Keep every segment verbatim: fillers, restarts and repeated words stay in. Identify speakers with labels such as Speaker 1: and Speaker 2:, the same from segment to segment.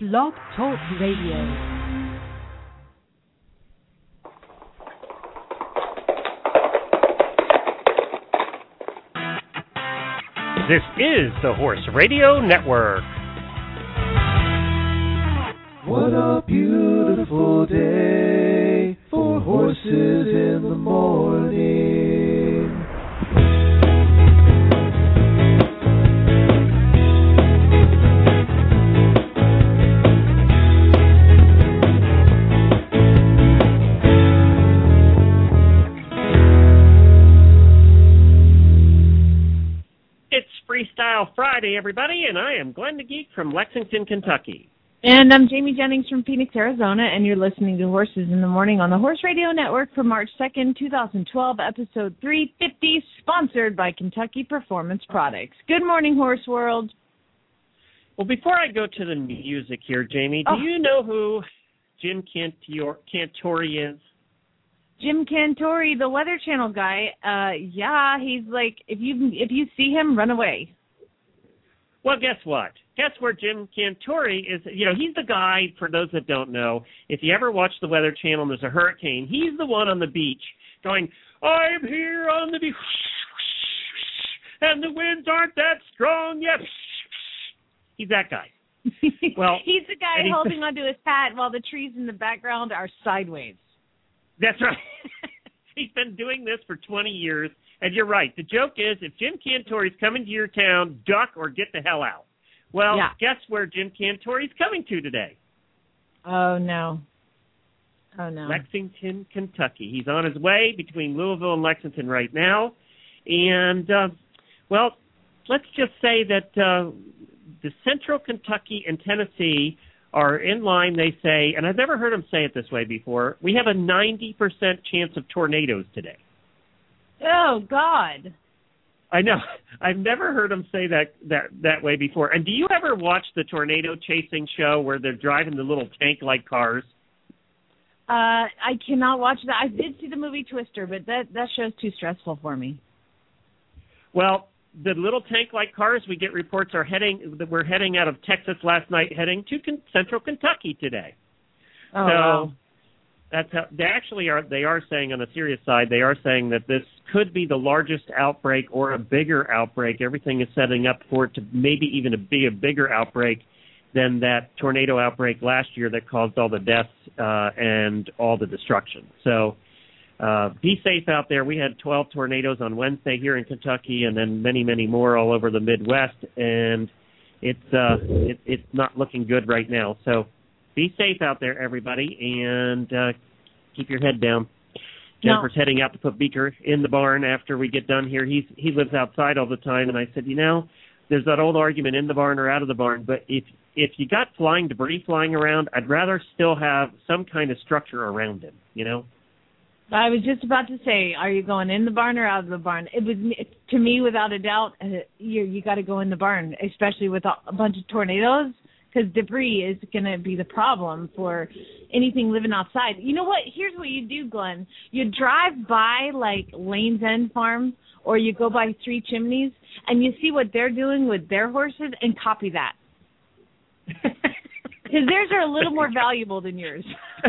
Speaker 1: Blog Talk Radio.
Speaker 2: This is the Horse Radio Network.
Speaker 3: What a beautiful day for horses in the morning.
Speaker 2: Freestyle Friday, everybody, and I am Glenn the Geek from Lexington, Kentucky.
Speaker 4: And I'm Jamie Jennings from Phoenix, Arizona, and you're listening to Horses in the Morning on the Horse Radio Network for March second, twenty twelve, episode three fifty, sponsored by Kentucky Performance Products. Good morning, Horse World.
Speaker 2: Well, before I go to the music here, Jamie, do oh. you know who Jim Cantor- Cantore is?
Speaker 4: Jim Cantore, the Weather Channel guy, uh, yeah, he's like, if you if you see him, run away.
Speaker 2: Well, guess what? Guess where Jim Cantore is? You know, he's the guy, for those that don't know, if you ever watch the Weather Channel and there's a hurricane, he's the one on the beach going, I'm here on the beach, and the winds aren't that strong yet. He's that guy. Well,
Speaker 4: he's the guy holding onto his hat while the trees in the background are sideways.
Speaker 2: That's right. He's been doing this for twenty years, and you're right. The joke is, if Jim Cantore is coming to your town, duck or get the hell out. Well, yeah. Guess where Jim Cantore is coming to today?
Speaker 4: Oh, no. Oh, no.
Speaker 2: Lexington, Kentucky. He's on his way between Louisville and Lexington right now. And, uh, well, let's just say that uh, the Central Kentucky and Tennessee are in line, they say, and I've never heard them say it this way before, we have a ninety percent chance of tornadoes today.
Speaker 4: Oh, God.
Speaker 2: I know. I've never heard them say that, that, that way before. And do you ever watch the tornado chasing show where they're driving the little tank-like cars?
Speaker 4: Uh, I cannot watch that. I did see the movie Twister, but that, that show's too stressful for me.
Speaker 2: Well, the little tank-like cars, we get reports are heading. That we're heading out of Texas last night, heading to con- Central Kentucky today.
Speaker 4: Oh,
Speaker 2: so
Speaker 4: wow.
Speaker 2: That's how they actually are. They are saying on the serious side, they are saying that this could be the largest outbreak or a bigger outbreak. Everything is setting up for it to maybe even be a bigger outbreak than that tornado outbreak last year that caused all the deaths uh, and all the destruction. So. Uh, be safe out there. We had twelve tornadoes on Wednesday here in Kentucky, and then many, many more all over the Midwest, and it's uh, it, it's not looking good right now. So be safe out there, everybody, and uh, keep your head down. Jennifer's no. heading out to put Beaker in the barn after we get done here. He's he lives outside all the time, and I said, you know, there's that old argument, in the barn or out of the barn, but if if you got flying debris flying around, I'd rather still have some kind of structure around him, you know?
Speaker 4: I was just about to say, are you going in the barn or out of the barn? It was, to me, without a doubt, uh, you you got to go in the barn, especially with a, a bunch of tornadoes, because debris is going to be the problem for anything living outside. You know what? Here's what you do, Glenn. You drive by, like, Lane's End Farm, or you go by Three Chimneys, and you see what they're doing with their horses, and copy that. Because theirs are a little more valuable than yours.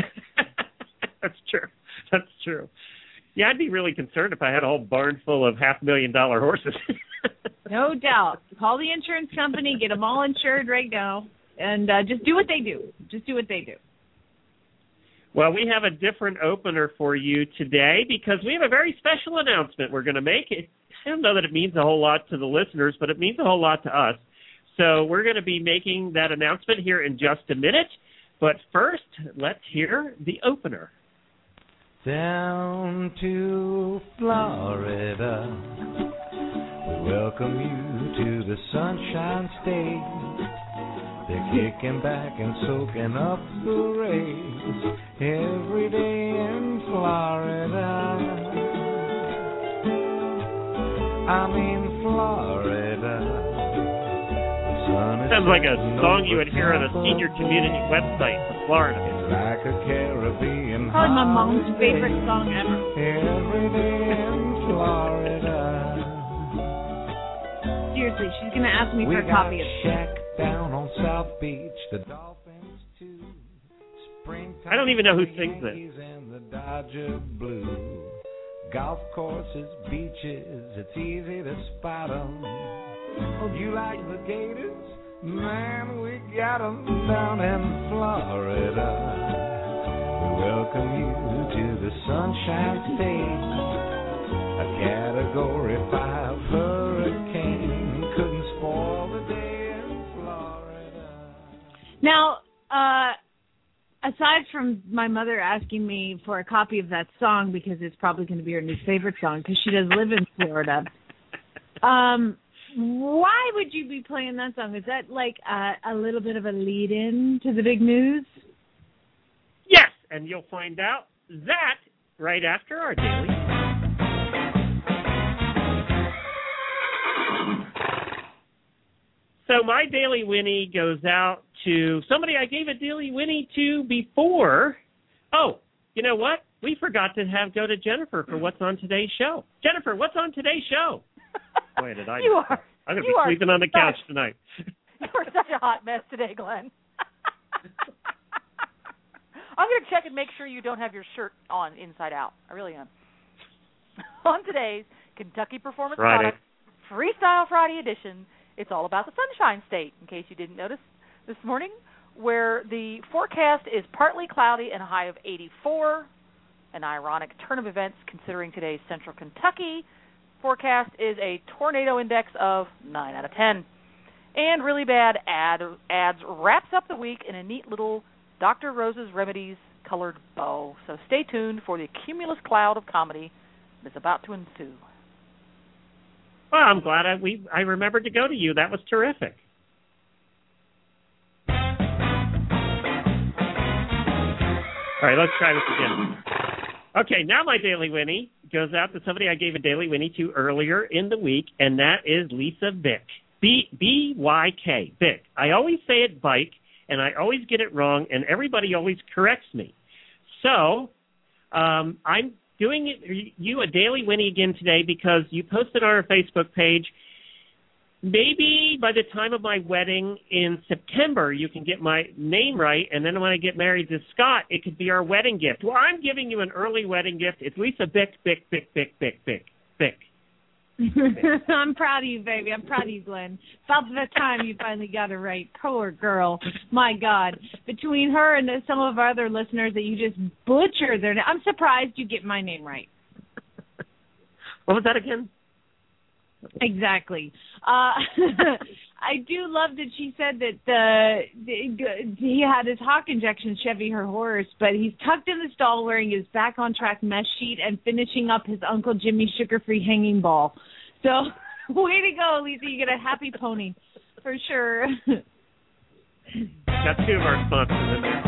Speaker 2: That's true. That's true. Yeah, I'd be really concerned if I had a whole barn full of half million dollar horses.
Speaker 4: No doubt. Call the insurance company, get them all insured right now, and uh, just do what they do. Just do what they do.
Speaker 2: Well, we have a different opener for you today because we have a very special announcement we're going to make. I don't know that it means a whole lot to the listeners, but it means a whole lot to us. So we're going to be making that announcement here in just a minute. But first, let's hear the opener.
Speaker 3: Down to Florida, we welcome you to the Sunshine State. They're kicking back and soaking up the rays every day in Florida. I mean Florida.
Speaker 2: Sounds like a song you would hear on a senior community website for Florida.
Speaker 3: Like a Caribbean
Speaker 4: Probably my mom's favorite song ever.
Speaker 3: Every day in Florida.
Speaker 4: You're seriously, she's going to ask me
Speaker 3: We
Speaker 4: for a
Speaker 3: got
Speaker 4: copy of
Speaker 3: Shack down on South Beach, the Dolphins too. Springtime,
Speaker 2: I don't even know who sings this.
Speaker 3: Yankees and the Dodger blue. Golf courses, beaches, it's easy to spot 'em. You like the Gators? Man, we got 'em down in Florida. We welcome you to the Sunshine State. A Category five hurricane couldn't spoil the day in Florida.
Speaker 4: Now, uh, aside from my mother asking me for a copy of that song because it's probably going to be her new favorite song because she does live in Florida, um, why would you be playing that song? Is that like a, a little bit of a lead-in to the big news?
Speaker 2: Yes, and you'll find out that right after our daily. So my Daily Winnie goes out to somebody I gave a Daily Winnie to before. Oh, you know what? We forgot to have go to Jennifer for what's on today's show. Jennifer, what's on today's show? Boy, did I
Speaker 5: you are,
Speaker 2: I'm going to
Speaker 5: you
Speaker 2: be sleeping on the couch
Speaker 5: such,
Speaker 2: tonight.
Speaker 5: You're such a hot mess today, Glenn. I'm going to check and make sure you don't have your shirt on inside out. I really am. On today's Kentucky Performance
Speaker 2: Friday.
Speaker 5: Products Freestyle Friday edition, it's all about the Sunshine State, in case you didn't notice this morning, where the forecast is partly cloudy and a high of eighty-four. An ironic turn of events considering today's central Kentucky forecast is a tornado index of nine out of ten. And Really Bad ad, Ads wraps up the week in a neat little Doctor Rose's Remedies colored bow. So stay tuned for the cumulus cloud of comedy that's about to ensue.
Speaker 2: Well, I'm glad I, we, I remembered to go to you. That was terrific. All right, let's try this again. Okay, now my Daily Winnie goes out to somebody I gave a Daily Winnie to earlier in the week, and that is Lisa Bick. B B Y K, Bick. I always say it bike, and I always get it wrong, and everybody always corrects me. So um, I'm doing it, you a Daily Winnie again today because you posted on our Facebook page, maybe by the time of my wedding in September you can get my name right, and then when I get married to Scott, it could be our wedding gift. Well, I'm giving you an early wedding gift. It's Lisa Bick, Bick, Bick, Bick, Bick, Bick, Bick.
Speaker 4: I'm proud of you, baby. I'm proud of you, Glenn. About the time you finally got it right. Poor girl. My God. Between her and some of our other listeners that you just butchered their name. I'm surprised you get my name right.
Speaker 2: What was that again?
Speaker 4: Exactly. Uh, I do love that she said that uh, he had his Hawk injection, Chevy, her horse, but he's tucked in the stall wearing his back on track mesh sheet and finishing up his Uncle Jimmy sugar-free hanging ball. So, way to go, Lisa. You get a happy pony, for sure.
Speaker 2: Got two of our sponsors in there.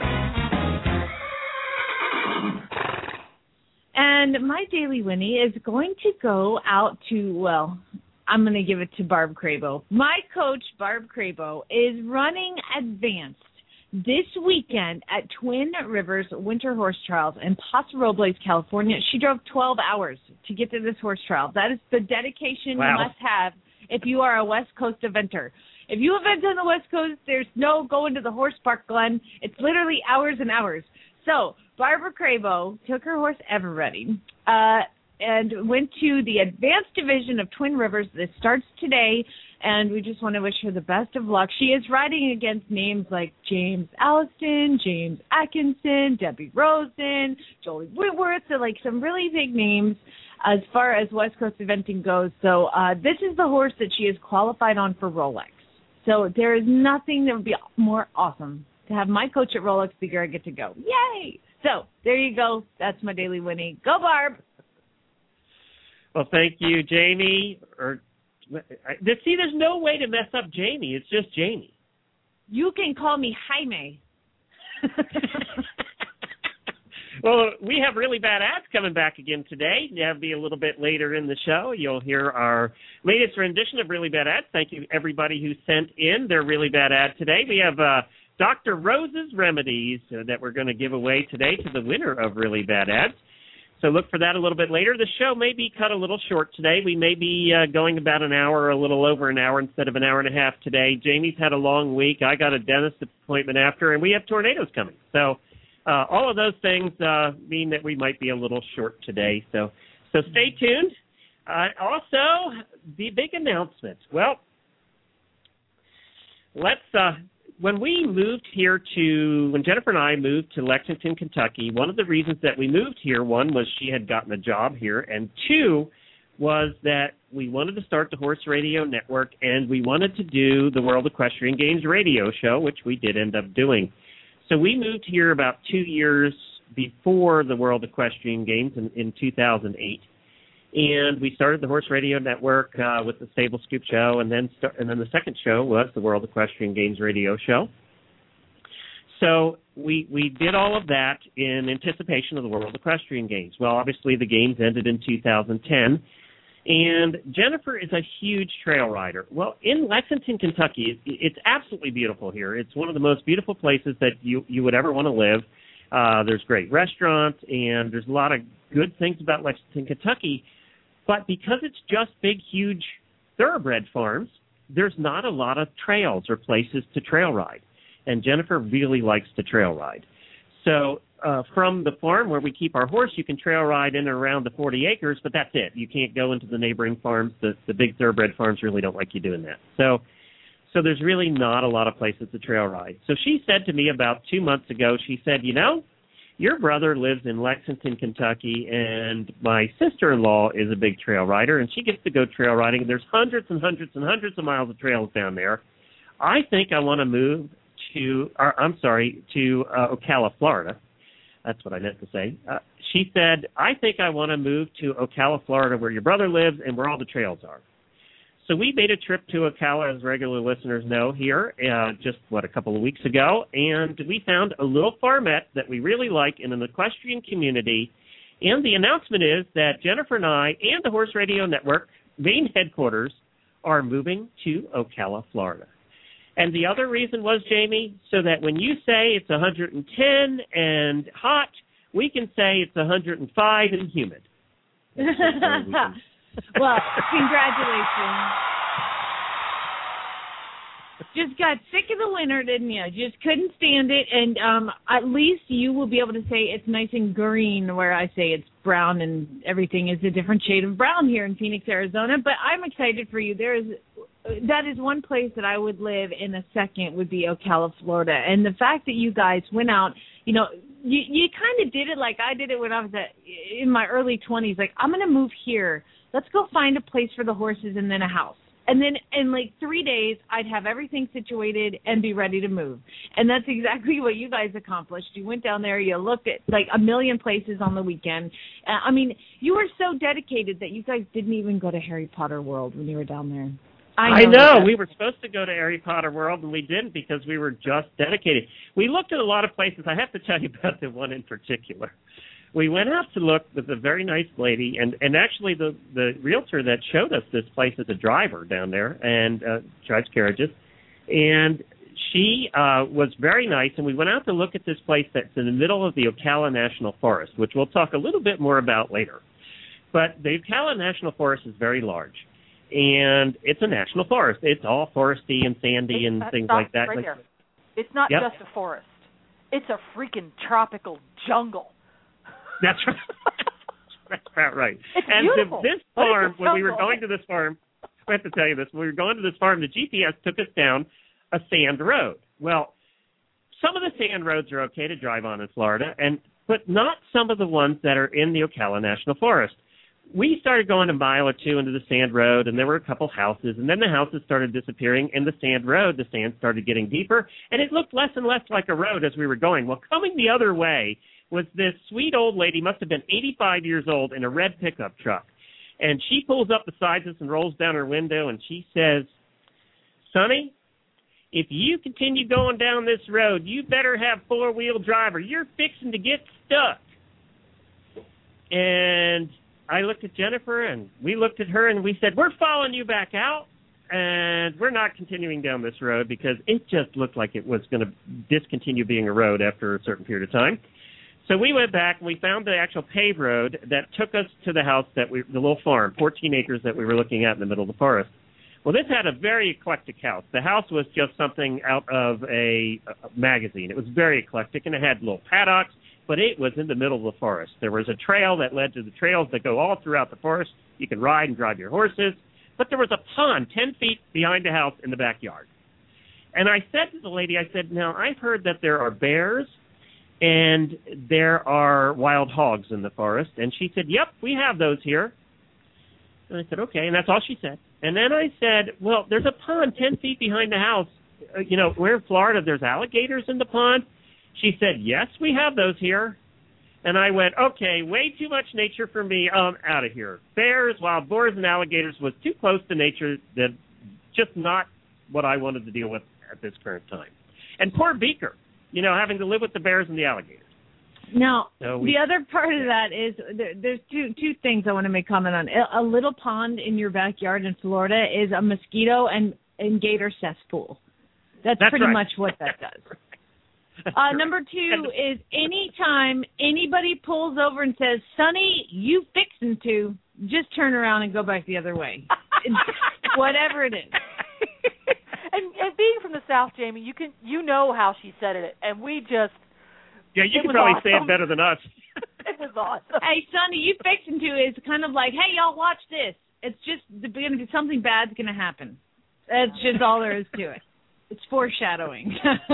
Speaker 4: And my Daily Winnie is going to go out to, well, I'm going to give it to Barb Crabo. My coach, Barb Crabo, is running advanced this weekend at Twin Rivers Winter Horse Trials in Paso Robles, California. She drove twelve hours to get to this horse trial. That is the dedication
Speaker 2: wow.
Speaker 4: you must have if you are a West Coast eventer. If you event on the West Coast, there's no going to the horse park, Glenn. It's literally hours and hours. So Barbara Crabo took her horse Everready uh, and went to the advanced division of Twin Rivers. This starts today, and we just want to wish her the best of luck. She is riding against names like James Allison, James Atkinson, Debbie Rosen, Jolie Whitworth, so like some really big names as far as West Coast eventing goes. So uh, this is the horse that she is qualified on for Rolex. So there is nothing that would be more awesome to have my coach at Rolex the year I get to go. Yay! So there you go. That's my Daily Winnie. Go, Barb.
Speaker 2: Well, thank you, Jamie. Or see, there's no way to mess up Jamie. It's just Jamie.
Speaker 4: You can call me Jaime.
Speaker 2: Well, we have Really Bad Ads coming back again today. That'll be a little bit later in the show. You'll hear our latest rendition of Really Bad Ads. Thank you, everybody who sent in their Really Bad Ad today. We have uh, Doctor Rose's Remedies uh, that we're going to give away today to the winner of Really Bad Ads. So look for that a little bit later. The show may be cut a little short today. We may be uh, going about an hour or a little over an hour instead of an hour and a half today. Jamie's had a long week. I got a dentist appointment after, and we have tornadoes coming. So uh, all of those things uh, mean that we might be a little short today. So, so stay tuned. Uh, also, the big announcement. Well, let's... Uh, When we moved here to, when Jennifer and I moved to Lexington, Kentucky, one of the reasons that we moved here, one, was she had gotten a job here, and two, was that we wanted to start the Horse Radio Network, and we wanted to do the World Equestrian Games radio show, which we did end up doing. So we moved here about two years before the World Equestrian Games in, in two thousand eight. And we started the Horse Radio Network uh, with the Stable Scoop Show, and then st- and then the second show was the World Equestrian Games Radio Show. So we we did all of that in anticipation of the World Equestrian Games. Well, obviously the games ended in two thousand ten, and Jennifer is a huge trail rider. Well, in Lexington, Kentucky, it, it's absolutely beautiful here. It's one of the most beautiful places that you, you would ever want to live. Uh, there's great restaurants, and there's a lot of good things about Lexington, Kentucky. But because it's just big, huge thoroughbred farms, there's not a lot of trails or places to trail ride. And Jennifer really likes to trail ride. So uh, from the farm where we keep our horse, you can trail ride in and around the forty acres, but that's it. You can't go into the neighboring farms. The, the big thoroughbred farms really don't like you doing that. So, so there's really not a lot of places to trail ride. So she said to me about two months ago, she said, you know, your brother lives in Lexington, Kentucky, and my sister-in-law is a big trail rider, and she gets to go trail riding. There's hundreds and hundreds and hundreds of miles of trails down there. I think I want to move to, or, I'm sorry, to uh, Ocala, Florida. That's what I meant to say. Uh, she said, I think I want to move to Ocala, Florida, where your brother lives and where all the trails are. So we made a trip to Ocala, as regular listeners know, here uh, just, what, a couple of weeks ago, and we found a little farmette that we really like in an equestrian community, and the announcement is that Jennifer and I and the Horse Radio Network main headquarters are moving to Ocala, Florida. And the other reason was, Jamie, so that when you say it's one hundred ten and hot, we can say it's one hundred five and humid.
Speaker 4: Well, congratulations. Just got sick of the winter, didn't you? Just couldn't stand it. And um, at least you will be able to say it's nice and green, where I say it's brown and everything is a different shade of brown here in Phoenix, Arizona. But I'm excited for you. There is that is one place that I would live in a second would be Ocala, Florida. And the fact that you guys went out, you know, you, you kind of did it like I did it when I was at, in my early twenties. Like, I'm going to move here. Let's go find a place for the horses and then a house. And then in like three days, I'd have everything situated and be ready to move. And that's exactly what you guys accomplished. You went down there, you looked at like a million places on the weekend. Uh, I mean, you were so dedicated that you guys didn't even go to Harry Potter World when you were down there. I know.
Speaker 2: I know. We were supposed to go to Harry Potter World, and we didn't because we were just dedicated. We looked at a lot of places. I have to tell you about the one in particular. We went out to look with a very nice lady, and, and actually the, the realtor that showed us this place is a driver down there and uh, drives carriages. And she uh, was very nice, and we went out to look at this place that's in the middle of the Ocala National Forest, which we'll talk a little bit more about later. But the Ocala National Forest is very large, and it's a national forest. It's all foresty and sandy and
Speaker 5: it's,
Speaker 2: things
Speaker 5: stop
Speaker 2: like that.
Speaker 5: Right there. It's not
Speaker 2: yep.
Speaker 5: just a forest. It's a freaking tropical jungle.
Speaker 2: That's right. That's about right.
Speaker 5: It's
Speaker 2: and
Speaker 5: beautiful.
Speaker 2: The, this farm, when we were going to this farm, I have to tell you this, when we were going to this farm, the G P S took us down a sand road. Well, some of the sand roads are okay to drive on in Florida, and but not some of the ones that are in the Ocala National Forest. We started going a mile or two into the sand road, and there were a couple houses, and then the houses started disappearing, and the sand road, the sand started getting deeper, and it looked less and less like a road as we were going. Well, coming the other way was this sweet old lady, must have been eighty-five years old, in a red pickup truck. And she pulls up beside us and rolls down her window, and she says, Sonny, if you continue going down this road, you better have four-wheel drive or you're fixing to get stuck. And I looked at Jennifer, and we looked at her, and we said, we're following you back out, and we're not continuing down this road because it just looked like it was going to discontinue being a road after a certain period of time. So we went back and we found the actual paved road that took us to the house that we, the little farm, fourteen acres that we were looking at in the middle of the forest. Well, this had a very eclectic house. The house was just something out of a, a magazine. It was very eclectic, and it had little paddocks, but it was in the middle of the forest. There was a trail that led to the trails that go all throughout the forest. You could ride and drive your horses. But there was a pond ten feet behind the house in the backyard. And I said to the lady, I said, now, I've heard that there are bears and there are wild hogs in the forest. And she said, yep, we have those here. And I said, okay, and that's all she said. And then I said, well, there's a pond ten feet behind the house. Uh, you know, we're in Florida. There's alligators in the pond. She said, yes, we have those here. And I went, okay, way too much nature for me. Um, out of here. Bears, wild boars, and alligators was too close to nature. That just not what I wanted to deal with at this current time. And poor Beaker, you know, having to live with the bears and the alligators.
Speaker 4: Now,
Speaker 2: so we,
Speaker 4: the other part of that is there, there's two two things I want to make comment on. A, a little pond in your backyard in Florida is a mosquito and, and gator cesspool. That's,
Speaker 2: That's
Speaker 4: pretty
Speaker 2: right.
Speaker 4: much what that does. Uh, number two is anytime anybody pulls over and says, Sonny, you fixin' to, just turn around and go back the other way. Whatever it is.
Speaker 5: and, and being from the South, Jamie, you can you know how she said it, and we just
Speaker 2: yeah, you
Speaker 5: it
Speaker 2: can probably
Speaker 5: awesome.
Speaker 2: say it better than us.
Speaker 5: It was awesome.
Speaker 4: Hey, Sonny, you fixin' to is kind of like, hey, y'all, watch this. It's just going to be something bad's going to happen. That's just all there is to it. It's foreshadowing.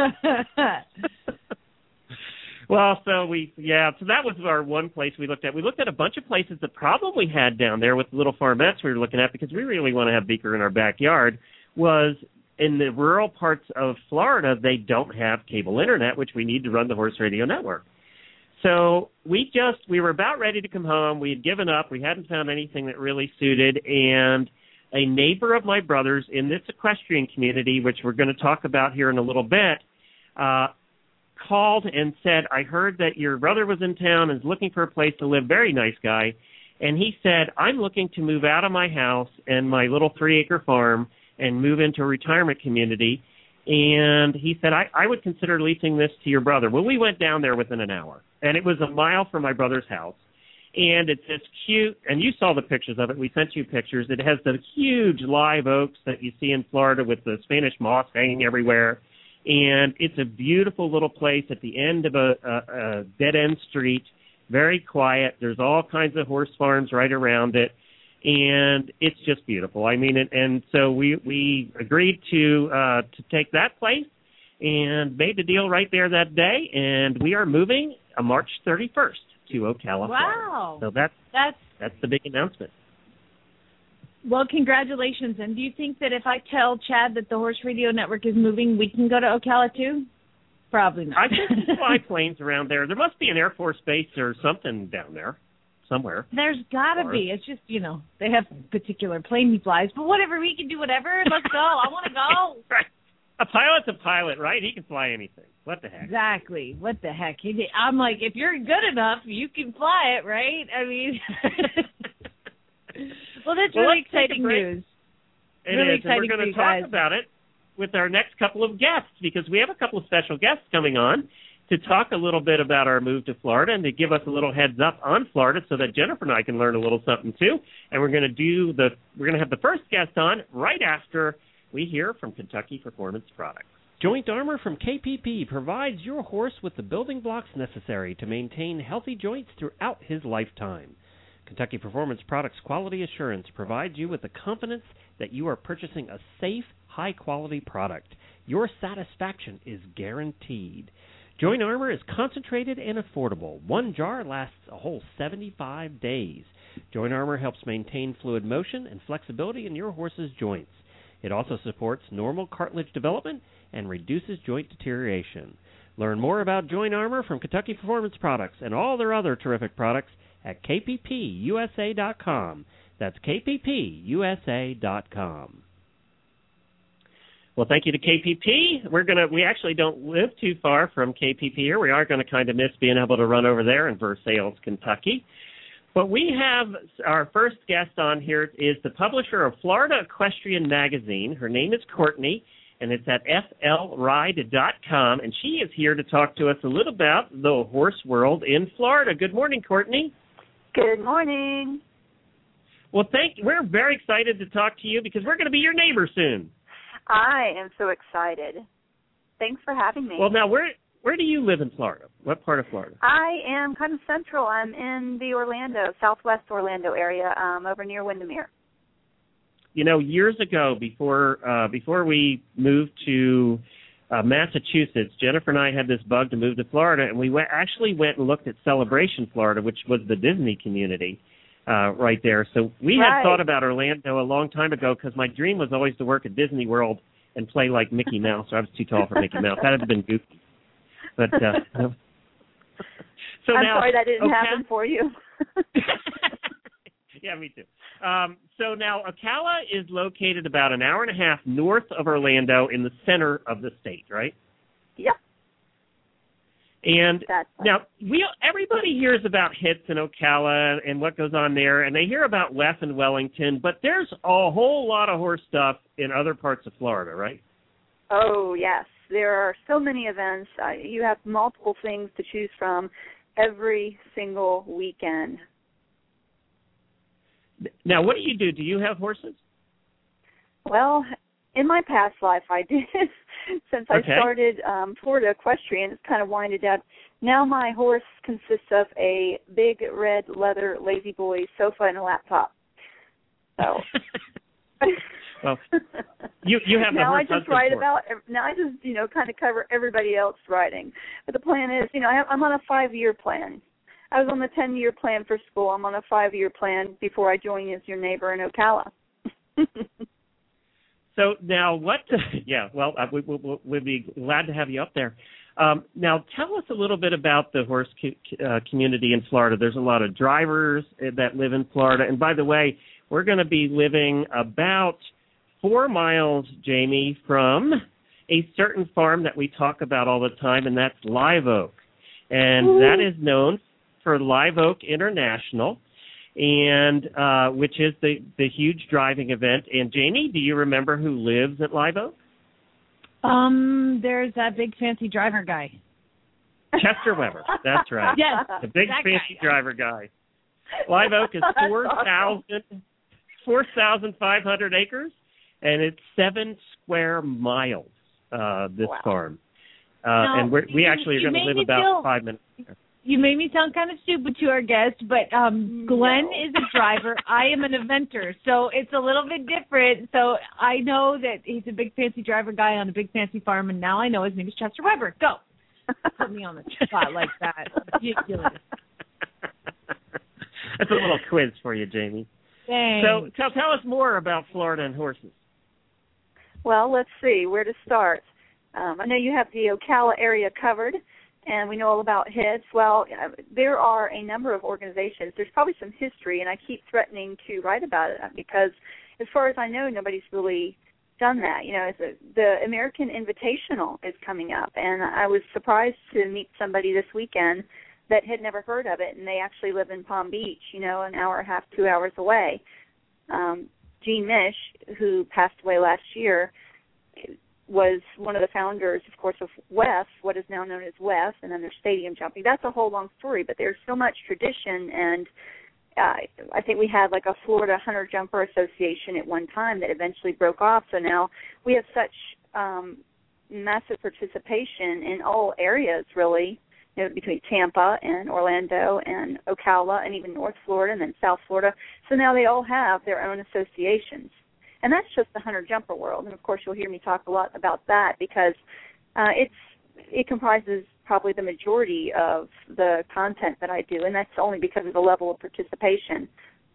Speaker 2: Well, so we, yeah, so that was our one place we looked at. We looked at a bunch of places. The problem we had down there with the little farmettes we were looking at, because we really want to have Beaker in our backyard, was in the rural parts of Florida, they don't have cable internet, which we need to run the Horse Radio Network. So we just, we were about ready to come home. We had given up. We hadn't found anything that really suited, and a neighbor of my brother's in this equestrian community, which we're going to talk about here in a little bit, uh, called and said, I heard that your brother was in town and is looking for a place to live. Very nice guy. And he said, I'm looking to move out of my house and my little three-acre farm and move into a retirement community. And he said, I, I would consider leasing this to your brother. Well, we went down there within an hour, and it was a mile from my brother's house. And it's this cute, and you saw the pictures of it. We sent you pictures. It has the huge live oaks that you see in Florida with the Spanish moss hanging everywhere. And it's a beautiful little place at the end of a, a, a dead-end street, very quiet. There's all kinds of horse farms right around it, and it's just beautiful. I mean, and, and so we, we agreed to uh, to take that place and made the deal right there that day, and we are moving on March thirty-first. To Ocala,
Speaker 4: wow.
Speaker 2: Florida. So that's,
Speaker 4: that's
Speaker 2: that's the big announcement.
Speaker 4: Well, congratulations. And do you think that if I tell Chad that the Horse Radio Network is moving, we can go to Ocala too? Probably not.
Speaker 2: I think we fly planes around there. There must be an Air Force base or something down there somewhere.
Speaker 4: There's got to be. It's just, you know, they have particular plane he flies. But whatever, we can do whatever. Let's go. I want to go.
Speaker 2: Right. A pilot's a pilot, right? He can fly anything. What the heck?
Speaker 4: Exactly. What the heck? I'm like, if you're good enough, you can fly it, right? I mean, well, that's
Speaker 2: well,
Speaker 4: really exciting news.
Speaker 2: It
Speaker 4: really
Speaker 2: is, and we're going to talk
Speaker 4: guys.
Speaker 2: about it with our next couple of guests, because we have a couple of special guests coming on to talk a little bit about our move to Florida and to give us a little heads up on Florida so that Jennifer and I can learn a little something too. And we're going to do the we're going to have the first guest on right after we hear from Kentucky Performance Products.
Speaker 6: Joint Armor from K P P provides your horse with the building blocks necessary to maintain healthy joints throughout his lifetime. Kentucky Performance Products Quality Assurance provides you with the confidence that you are purchasing a safe, high-quality product. Your satisfaction is guaranteed. Joint Armor is concentrated and affordable. One jar lasts a whole seventy-five days. Joint Armor helps maintain fluid motion and flexibility in your horse's joints. It also supports normal cartilage development and reduces joint deterioration. Learn more about Joint Armor from Kentucky Performance Products and all their other terrific products at K P P U S A dot com. That's K P P U S A dot com.
Speaker 2: Well, thank you to K P P. We're gonna. We actually don't live too far from K P P here. We are going to kind of miss being able to run over there in Versailles, Kentucky. But we have our first guest on here is the publisher of Florida Equestrian Magazine. Her name is Courtney, and it's at f l ride dot com, and she is here to talk to us a little about the horse world in Florida. Good morning, Courtney.
Speaker 7: Good morning.
Speaker 2: Well, thank we're very excited to talk to you because we're going to be your neighbor soon.
Speaker 7: I am so excited. Thanks for having me.
Speaker 2: Well, now, where where do you live in Florida? What part of Florida?
Speaker 7: I am kind of central. I'm in the Orlando, southwest Orlando area, um, over near Windermere.
Speaker 2: You know, years ago, before uh, before we moved to uh, Massachusetts, Jennifer and I had this bug to move to Florida, and we went, actually went and looked at Celebration, Florida, which was the Disney community uh, right there. So we
Speaker 7: Right.
Speaker 2: had thought about Orlando a long time ago because my dream was always to work at Disney World and play like Mickey Mouse. I was too tall for Mickey Mouse. That would have been goofy. But uh, so
Speaker 7: I'm
Speaker 2: now,
Speaker 7: sorry that didn't
Speaker 2: okay.
Speaker 7: happen for you.
Speaker 2: Yeah, me too. Um, so now Ocala is located about an hour and a half north of Orlando in the center of the state, right?
Speaker 7: Yep.
Speaker 2: And
Speaker 7: That's right.
Speaker 2: now we everybody hears about hits in Ocala and what goes on there, and they hear about Wes and Wellington, but there's a whole lot of horse stuff in other parts of Florida, right?
Speaker 7: Oh, yes. There are so many events. Uh, you have multiple things to choose from every single weekend.
Speaker 2: Now, what do you do? Do you have horses?
Speaker 7: Well, in my past life, I did. Since I
Speaker 2: Okay.
Speaker 7: started um, Florida Equestrian, it's kind of winded down. Now my horse consists of a big red leather lazy boy sofa and a laptop. So,
Speaker 2: well, you you have the
Speaker 7: now
Speaker 2: horse
Speaker 7: I just
Speaker 2: husband
Speaker 7: write
Speaker 2: for it.
Speaker 7: about. Now I just you know kind of cover everybody else riding. But the plan is, you know, I have, I'm on a five-year plan. I was on the ten-year plan for school. I'm on a five-year plan before I join as your neighbor in Ocala.
Speaker 2: So now what, yeah, well, uh, we, we, we'd be glad to have you up there. Um, now tell us a little bit about the horse co- uh, community in Florida. There's a lot of drivers that live in Florida. And by the way, we're going to be living about four miles, Jamie, from a certain farm that we talk about all the time, and that's Live Oak. And
Speaker 7: Ooh.
Speaker 2: that is known for Live Oak International, and uh, which is the, the huge driving event. And Jamie, do you remember who lives at Live Oak?
Speaker 4: Um, there's that big fancy driver guy.
Speaker 2: Chester Weber. That's right.
Speaker 4: Yes,
Speaker 2: The big
Speaker 4: that
Speaker 2: fancy
Speaker 4: guy.
Speaker 2: driver guy. Live Oak is
Speaker 7: That's
Speaker 2: four thousand four thousand five hundred acres, and it's seven square miles, uh, this
Speaker 7: Wow.
Speaker 2: farm. Uh,
Speaker 4: Now,
Speaker 2: and we're, we
Speaker 4: you-
Speaker 2: actually are
Speaker 4: you
Speaker 2: going to
Speaker 4: made
Speaker 2: live
Speaker 4: me
Speaker 2: about
Speaker 4: feel-
Speaker 2: five minutes there.
Speaker 4: You made me sound kind of stupid to our guest, but um, Glenn
Speaker 7: No.
Speaker 4: is a driver. I am an eventer, so it's a little bit different. So I know that he's a big fancy driver guy on a big fancy farm, and now I know his name is Chester Weber. Go. Put me on the spot like that. Ridiculous.
Speaker 2: That's a little quiz for you, Jamie.
Speaker 4: Thanks.
Speaker 2: So tell, tell us more about Florida and horses.
Speaker 7: Well, let's see where to start. Um, I know you have the Ocala area covered, and we know all about hits. Well, uh, there are a number of organizations. There's probably some history, and I keep threatening to write about it because, as far as I know, nobody's really done that. You know, it's a, the American Invitational is coming up, and I was surprised to meet somebody this weekend that had never heard of it, and they actually live in Palm Beach, you know, an hour and a half, two hours away. Um, Gene Mish, who passed away last year, was one of the founders, of course, of W E F, what is now known as W E F, and then there's stadium jumping. That's a whole long story, but there's so much tradition, and uh, I think we had like a Florida Hunter Jumper Association at one time that eventually broke off, so now we have such um, massive participation in all areas, really, you know, between Tampa and Orlando and Ocala and even North Florida and then South Florida. So now they all have their own associations. And that's just the hunter-jumper world. And, of course, you'll hear me talk a lot about that because uh, it's it comprises probably the majority of the content that I do, and that's only because of the level of participation.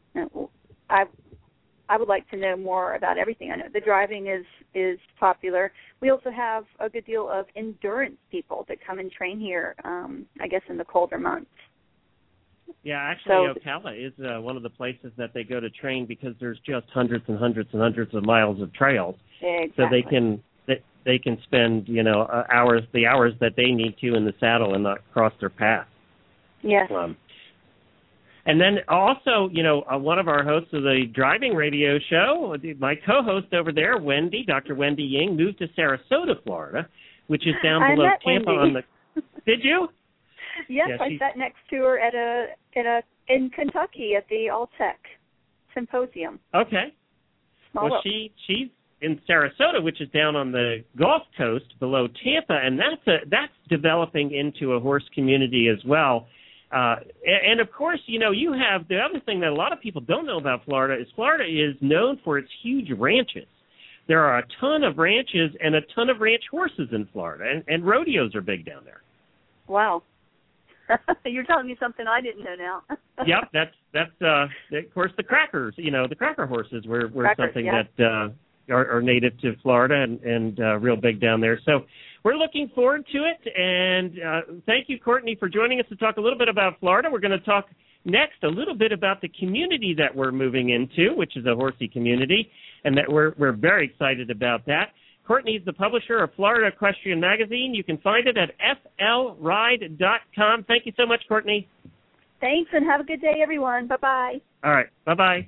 Speaker 7: I I would like to know more about everything. I know the driving is, is popular. We also have a good deal of endurance people that come and train here, um, I guess, in the colder months.
Speaker 2: Yeah, actually,
Speaker 7: So-
Speaker 2: Ocala is uh, one of the places that they go to train because there's just hundreds and hundreds and hundreds of miles of trails.
Speaker 7: Exactly.
Speaker 2: So they can they, they can spend you know uh, hours the hours that they need to in the saddle and not cross their path.
Speaker 7: Yes.
Speaker 2: Um, And then also, you know, uh, one of our hosts of the driving radio show, my co-host over there, Wendy, Doctor Wendy Ying, moved to Sarasota, Florida, which is down
Speaker 7: I
Speaker 2: below
Speaker 7: met
Speaker 2: Tampa
Speaker 7: Wendy.
Speaker 2: on the. Did you?
Speaker 7: Yes,
Speaker 2: Yeah,
Speaker 7: I
Speaker 2: she's-
Speaker 7: sat next to her at a at a in Kentucky at the Alltech Symposium.
Speaker 2: Okay.
Speaker 7: Small
Speaker 2: Well,
Speaker 7: world.
Speaker 2: she she's in Sarasota, which is down on the Gulf Coast below Tampa, and that's a that's developing into a horse community as well. Uh, and, and of course, you know, you have the other thing that a lot of people don't know about Florida is Florida is known for its huge ranches. There are a ton of ranches and a ton of ranch horses in Florida, and, and rodeos are big down there.
Speaker 7: Wow. You're telling me something I didn't know now.
Speaker 2: Yep, that's that's uh, of course the crackers. You know, the cracker horses were, were
Speaker 7: Crackers,
Speaker 2: something
Speaker 7: yeah.
Speaker 2: that uh, are, are native to Florida and, and uh, real big down there. So we're looking forward to it. And uh, thank you, Courtney, for joining us to talk a little bit about Florida. We're going to talk next a little bit about the community that we're moving into, which is a horsey community, and that we're we're very excited about that. Courtney is the publisher of Florida Equestrian Magazine. You can find it at f l ride dot com. Thank you so much, Courtney.
Speaker 7: Thanks, and have a good day, everyone. Bye-bye.
Speaker 2: All right. Bye-bye.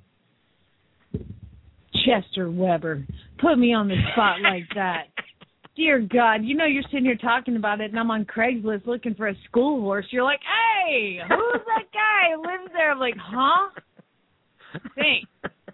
Speaker 4: Chester Weber, put me on the spot like that. Dear God, you know you're sitting here talking about it, and I'm on Craigslist looking for a school horse. You're like, hey, who's that guy who lives there? I'm like, huh? Thanks.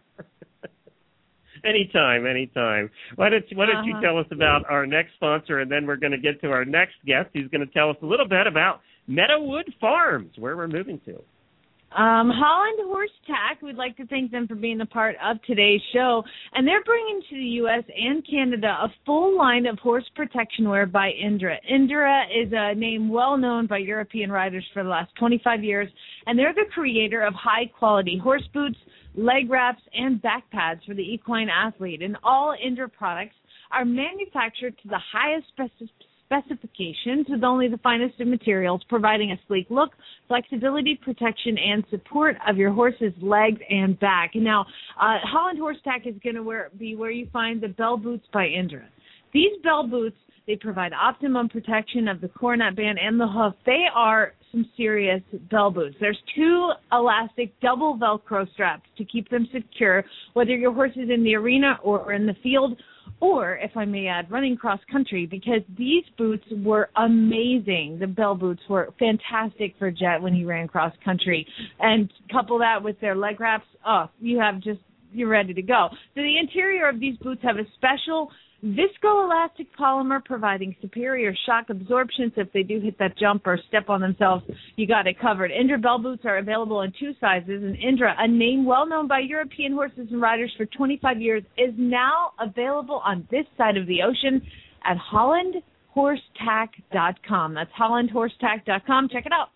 Speaker 2: Anytime, anytime. Why don't, you, why don't you
Speaker 4: Uh-huh.
Speaker 2: tell us about our next sponsor, and then we're going to get to our next guest. He's going to tell us a little bit about Meadowood Farms, where we're moving to.
Speaker 4: Um, Holland Horse Tack, we'd like to thank them for being a part of today's show. And they're bringing to the U S and Canada a full line of horse protection wear by Indra. Indra is a name well known by European riders for the last twenty-five years, and they're the creator of high-quality horse boots, leg wraps, and back pads for the equine athlete. And all Indra products are manufactured to the highest spec- specifications with only the finest of materials, providing a sleek look, flexibility, protection, and support of your horse's legs and back. Now, uh, Holland Horse Tack is going to be where you find the Bell Boots by Indra. These Bell Boots, they provide optimum protection of the cornet band and the hoof. They are some serious bell boots. There's two elastic double Velcro straps to keep them secure, whether your horse is in the arena or in the field, or, if I may add, running cross country, because these boots were amazing. The Bell Boots were fantastic for Jet when he ran cross country. And couple that with their leg wraps, oh, you have just, you're ready to go. So the interior of these boots have a special viscoelastic polymer providing superior shock absorption, so if they do hit that jump or step on themselves, you got it covered. Indra Bell Boots are available in two sizes, and Indra, a name well known by European horses and riders for twenty-five years, is now available on this side of the ocean at holland horse tack dot com. That's holland horse tack dot com. Check it out.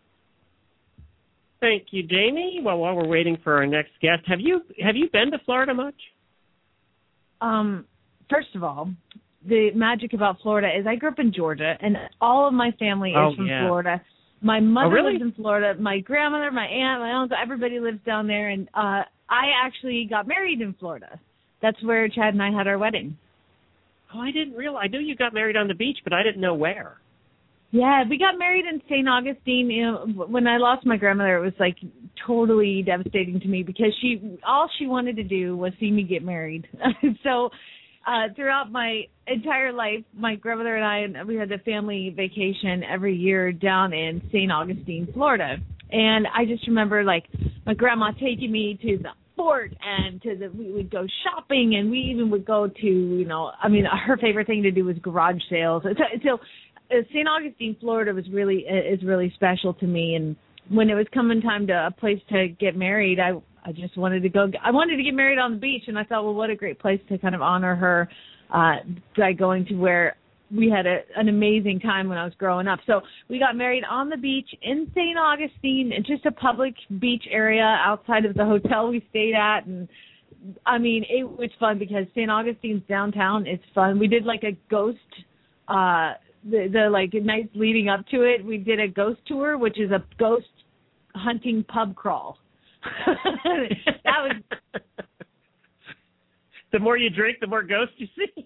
Speaker 2: Thank you, Jamie. Well, while we're waiting for our next guest, have you have you been to Florida much?
Speaker 4: Um. First of all, the magic about Florida is I grew up in Georgia, and all of my family is
Speaker 2: Oh,
Speaker 4: from
Speaker 2: yeah.
Speaker 4: Florida. My mother
Speaker 2: Oh, really?
Speaker 4: lives in Florida. My grandmother, my aunt, my uncle, everybody lives down there. And uh, I actually got married in Florida. That's where Chad and I had our wedding.
Speaker 2: Oh, I didn't realize. I knew you got married on the beach, but I didn't know where.
Speaker 4: Yeah, we got married in Saint Augustine. You know, when I lost my grandmother, it was like totally devastating to me because she all she wanted to do was see me get married. So uh, throughout my entire life, my grandmother and I, we had a family vacation every year down in Saint Augustine, Florida. And I just remember, like, my grandma taking me to the fort and to the, we would go shopping, and we even would go to, you know, I mean, her favorite thing to do was garage sales. So, so uh, Saint Augustine, Florida was really, is really special to me. And when it was coming time to a place to get married, I I just wanted to go. I wanted to get married on the beach, and I thought, well, what a great place to kind of honor her uh, by going to where we had a, an amazing time when I was growing up. So we got married on the beach in Saint Augustine, in just a public beach area outside of the hotel we stayed at. And I mean, it was fun because Saint Augustine's downtown. It's fun. We did like a ghost. Uh, the, the like nights leading up to it, we did a ghost tour, which is a ghost hunting pub crawl. That was.
Speaker 2: The more you drink, the more ghosts you see.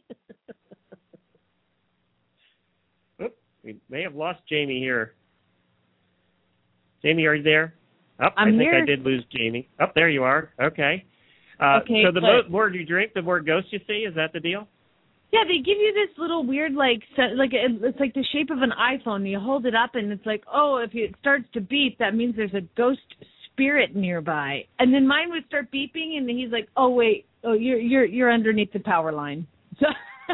Speaker 2: Oops, we may have lost Jamie here. Jamie, are you there? Oh,
Speaker 4: I'm
Speaker 2: I think
Speaker 4: here.
Speaker 2: I did lose Jamie. Oh, there you are. Okay. Uh,
Speaker 4: okay
Speaker 2: so the
Speaker 4: but,
Speaker 2: mo- more you drink, the more ghosts you see? Is that the deal?
Speaker 4: Yeah, they give you this little weird, like, se- like it's like the shape of an iPhone. You hold it up, and it's like, oh, if it starts to beep, that means there's a ghost spirit nearby. And then mine would start beeping, and he's like, oh wait, oh you're you're you're underneath the power line. So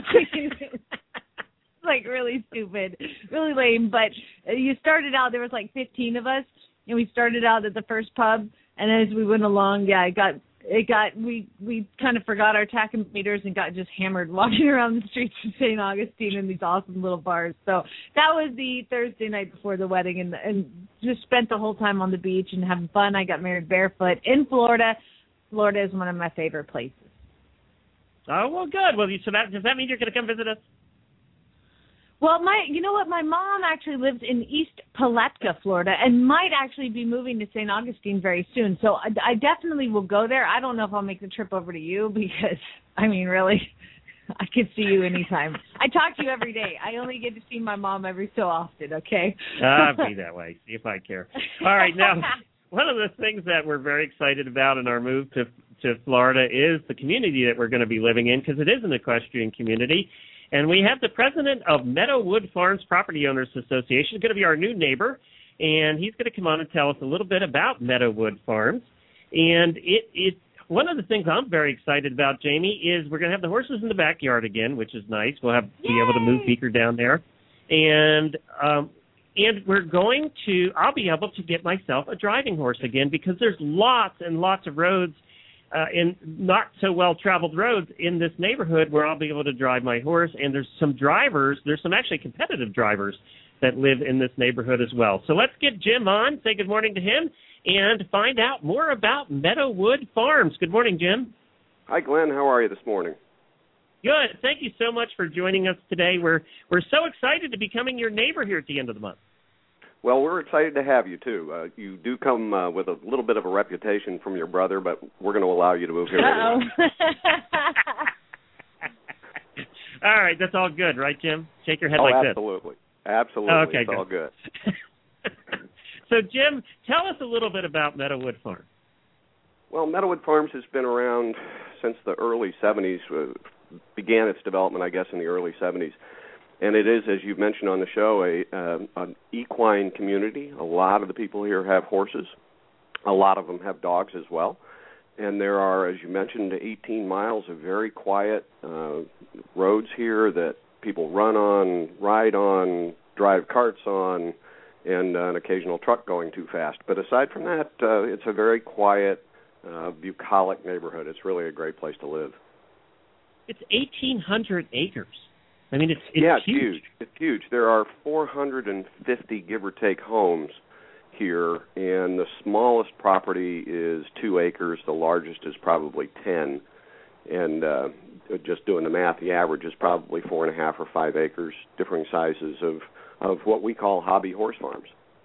Speaker 4: like really stupid, really lame. But you started out, there was like fifteen of us, and we started out at the first pub, and as we went along, yeah, it got. It got we we kind of forgot our tachometers and got just hammered walking around the streets of Saint Augustine in these awesome little bars. So that was the Thursday night before the wedding, and and just spent the whole time on the beach and having fun. I got married barefoot in Florida. Florida is one of my favorite places.
Speaker 2: Oh well, good. Well, so that does that mean you're going to come visit us?
Speaker 4: Well, my, you know what? My mom actually lives in East Palatka, Florida, and might actually be moving to Saint Augustine very soon. So I, I definitely will go there. I don't know if I'll make the trip over to you because, I mean, really, I could see you anytime. I talk to you every day. I only get to see my mom every so often. Okay.
Speaker 2: I'll be that way. See if I care. All right, now one of the things that we're very excited about in our move to to Florida is the community that we're going to be living in because it is an equestrian community. And we have the president of Meadowood Farms Property Owners Association, going to be our new neighbor, and he's going to come on and tell us a little bit about Meadowood Farms. And it, it one of the things I'm very excited about, Jamie, is we're going to have the horses in the backyard again, which is nice. We'll have Yay! be able to move Beaker down there, and um, and we're going to I'll be able to get myself a driving horse again because there's lots and lots of roads. Uh, in not so well-traveled roads in this neighborhood where I'll be able to drive my horse, and there's some drivers, there's some actually competitive drivers that live in this neighborhood as well. So let's get Jim on, say good morning to him, and find out more about Meadowood Farms. Good morning, Jim.
Speaker 8: Hi, Glenn. How are you this morning?
Speaker 2: Good. Thank you so much for joining us today. We're we're so excited to be becoming your neighbor here at the end of the month.
Speaker 8: Well, we're excited to have you, too. Uh, you do come uh, with a little bit of a reputation from your brother, but we're going to allow you to move here.
Speaker 4: Uh-oh.
Speaker 2: All right, that's all good, right, Jim? Shake your head
Speaker 8: oh,
Speaker 2: like
Speaker 8: absolutely.
Speaker 2: this.
Speaker 8: Absolutely.
Speaker 2: Okay,
Speaker 8: it's
Speaker 2: good.
Speaker 8: all good.
Speaker 2: So, Jim, tell us a little bit about Meadowood Farms.
Speaker 8: Well, Meadowood Farms has been around since the early seventies, uh, began its development, I guess, in the early seventies. And it is, as you've mentioned on the show, a uh, an equine community. A lot of the people here have horses. A lot of them have dogs as well. And there are, as you mentioned, eighteen miles of very quiet uh, roads here that people run on, ride on, drive carts on, and uh, an occasional truck going too fast. But aside from that, uh, it's a very quiet, uh, bucolic neighborhood. It's really a great place to live.
Speaker 2: It's eighteen hundred acres. I mean, it's, it's
Speaker 8: yeah, it's
Speaker 2: huge.
Speaker 8: huge. It's huge. There are four hundred fifty, give or take, homes here, and the smallest property is two acres. The largest is probably ten. And uh, just doing the math, the average is probably four and a half or five acres, differing sizes of, of what we call hobby horse farms.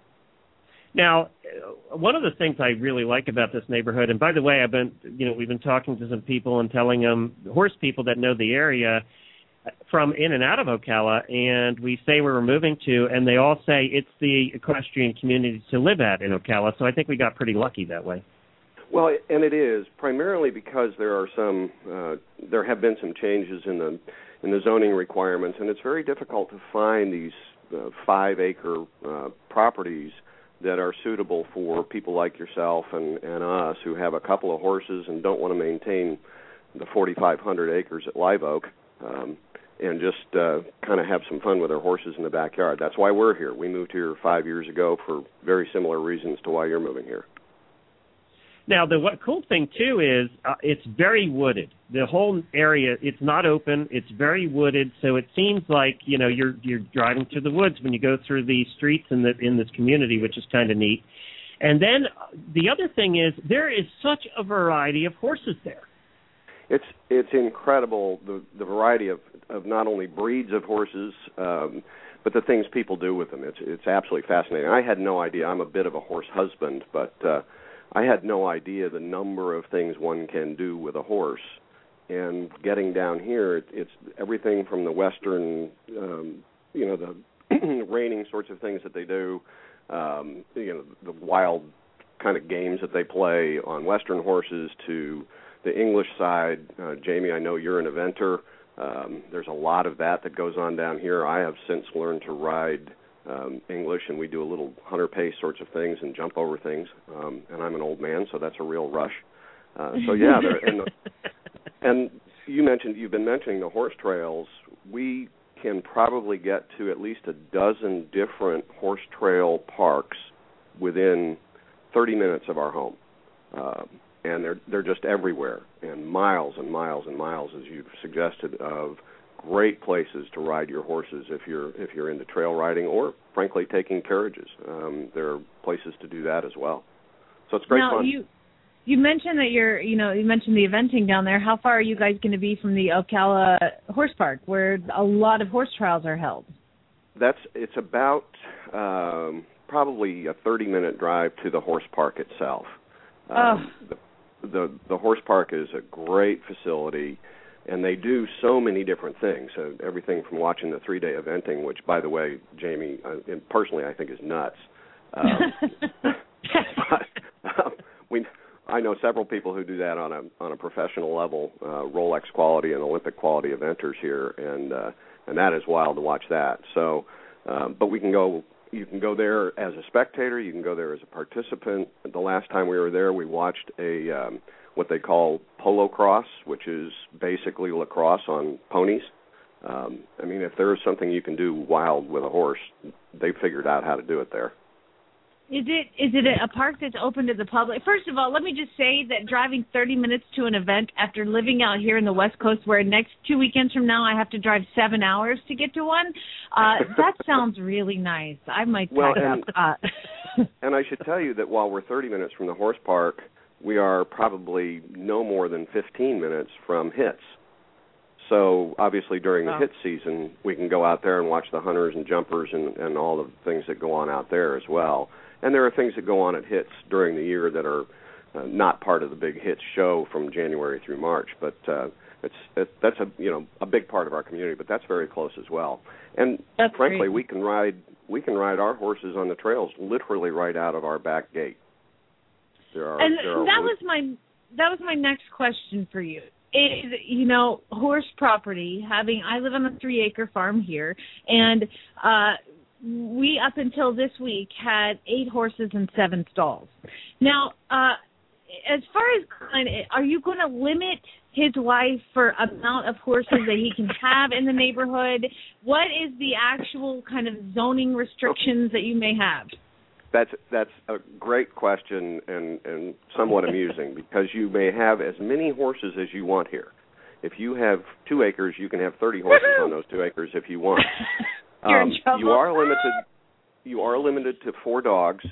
Speaker 2: Now, one of the things I really like about this neighborhood, and by the way, I've been, you know, we've been talking to some people and telling them, horse people that know the area, from in and out of Ocala, and we say where we're moving to, and they all say it's the equestrian community to live at in Ocala, so I think we got pretty lucky that way.
Speaker 8: Well, and it is, primarily because there are some, uh, there have been some changes in the in the zoning requirements, and it's very difficult to find these uh, five-acre uh, properties that are suitable for people like yourself and, and us who have a couple of horses and don't want to maintain the forty-five hundred acres at Live Oak. Um, and just uh, kind of have some fun with our horses in the backyard. That's why we're here. We moved here five years ago for very similar reasons to why you're moving here.
Speaker 2: Now, the what, cool thing, too, is uh, it's very wooded. The whole area, it's not open. It's very wooded, so it seems like, you know, you're you're driving through the woods when you go through the streets in, the, in this community, which is kind of neat. And then the other thing is there is such a variety of horses there.
Speaker 8: It's it's incredible, the, the variety of, of not only breeds of horses, um, but the things people do with them. It's it's absolutely fascinating. I had no idea. I'm a bit of a horse husband, but uh, I had no idea the number of things one can do with a horse. And getting down here, it, it's everything from the Western, um, you know, the reining sorts of things that they do, um, you know, the wild kind of games that they play on Western horses to the English side. Uh, Jamie, I know you're an eventer. Um, there's a lot of that that goes on down here. I have since learned to ride um, English, and we do a little hunter pace sorts of things and jump over things. Um, and I'm an old man, so that's a real rush. Uh, so yeah, there, and, the, and you mentioned you've been mentioning the horse trails. We can probably get to at least a dozen different horse trail parks within thirty minutes of our home. Um, and they're they're just everywhere, and miles and miles and miles, as you've suggested, of great places to ride your horses if you're if you're into trail riding or, frankly, taking carriages. Um, there are places to do that as well. So it's great
Speaker 4: now,
Speaker 8: fun.
Speaker 4: You, you mentioned that you're, you know, you mentioned the eventing down there. How far are you guys going to be from the Ocala Horse Park, where a lot of horse trials are held?
Speaker 8: That's it's about um, probably a thirty-minute drive to the horse park itself.
Speaker 4: Oh.
Speaker 8: Um, the, the the horse park is a great facility, and they do so many different things. So everything from watching the three-day eventing, which, by the way, Jamie, uh, and personally I think is nuts. Um, but, um, we I know several people who do that on a on a professional level, uh, Rolex quality and Olympic quality eventers here, and uh, and that is wild to watch that. So, um, but we can go. You can go there as a spectator. You can go there as a participant. The last time we were there, we watched a um, what they call polo cross, which is basically lacrosse on ponies. Um, I mean, if there is something you can do wild with a horse, they figured out how to do it there.
Speaker 4: Is it is it a park that's open to the public? First of all, let me just say that driving thirty minutes to an event after living out here in the West Coast, where next two weekends from now I have to drive seven hours to get to one, uh, that sounds really nice. I might
Speaker 8: well,
Speaker 4: pack
Speaker 8: and,
Speaker 4: up. Uh,
Speaker 8: and I should tell you that while we're thirty minutes from the horse park, we are probably no more than fifteen minutes from hits. So obviously during the
Speaker 4: oh.
Speaker 8: hit season, we can go out there and watch the hunters and jumpers and, and all the things that go on out there as well. And there are things that go on at hits during the year that are uh, not part of the big hits show from January through March. But uh, it's it, that's a you know a big part of our community. But that's very close as well. And
Speaker 4: that's
Speaker 8: frankly,
Speaker 4: great.
Speaker 8: we can ride we can ride our horses on the trails literally right out of our back gate. There are,
Speaker 4: and
Speaker 8: there are
Speaker 4: that was my that was my next question for you. Is, you know, horse property, having, I live on a three acre farm here, and uh, we, up until this week, had eight horses and seven stalls. Now, uh, as far as, are you going to limit his wife for amount of horses that he can have in the neighborhood? What is the actual kind of zoning restrictions that you may have?
Speaker 8: That's that's a great question and, and somewhat amusing because you may have as many horses as you want here. If you have two acres, you can have thirty horses
Speaker 4: Woo-hoo!
Speaker 8: on those two acres if you want.
Speaker 4: You're
Speaker 8: um,
Speaker 4: in trouble.
Speaker 8: You are limited. You are limited to four dogs,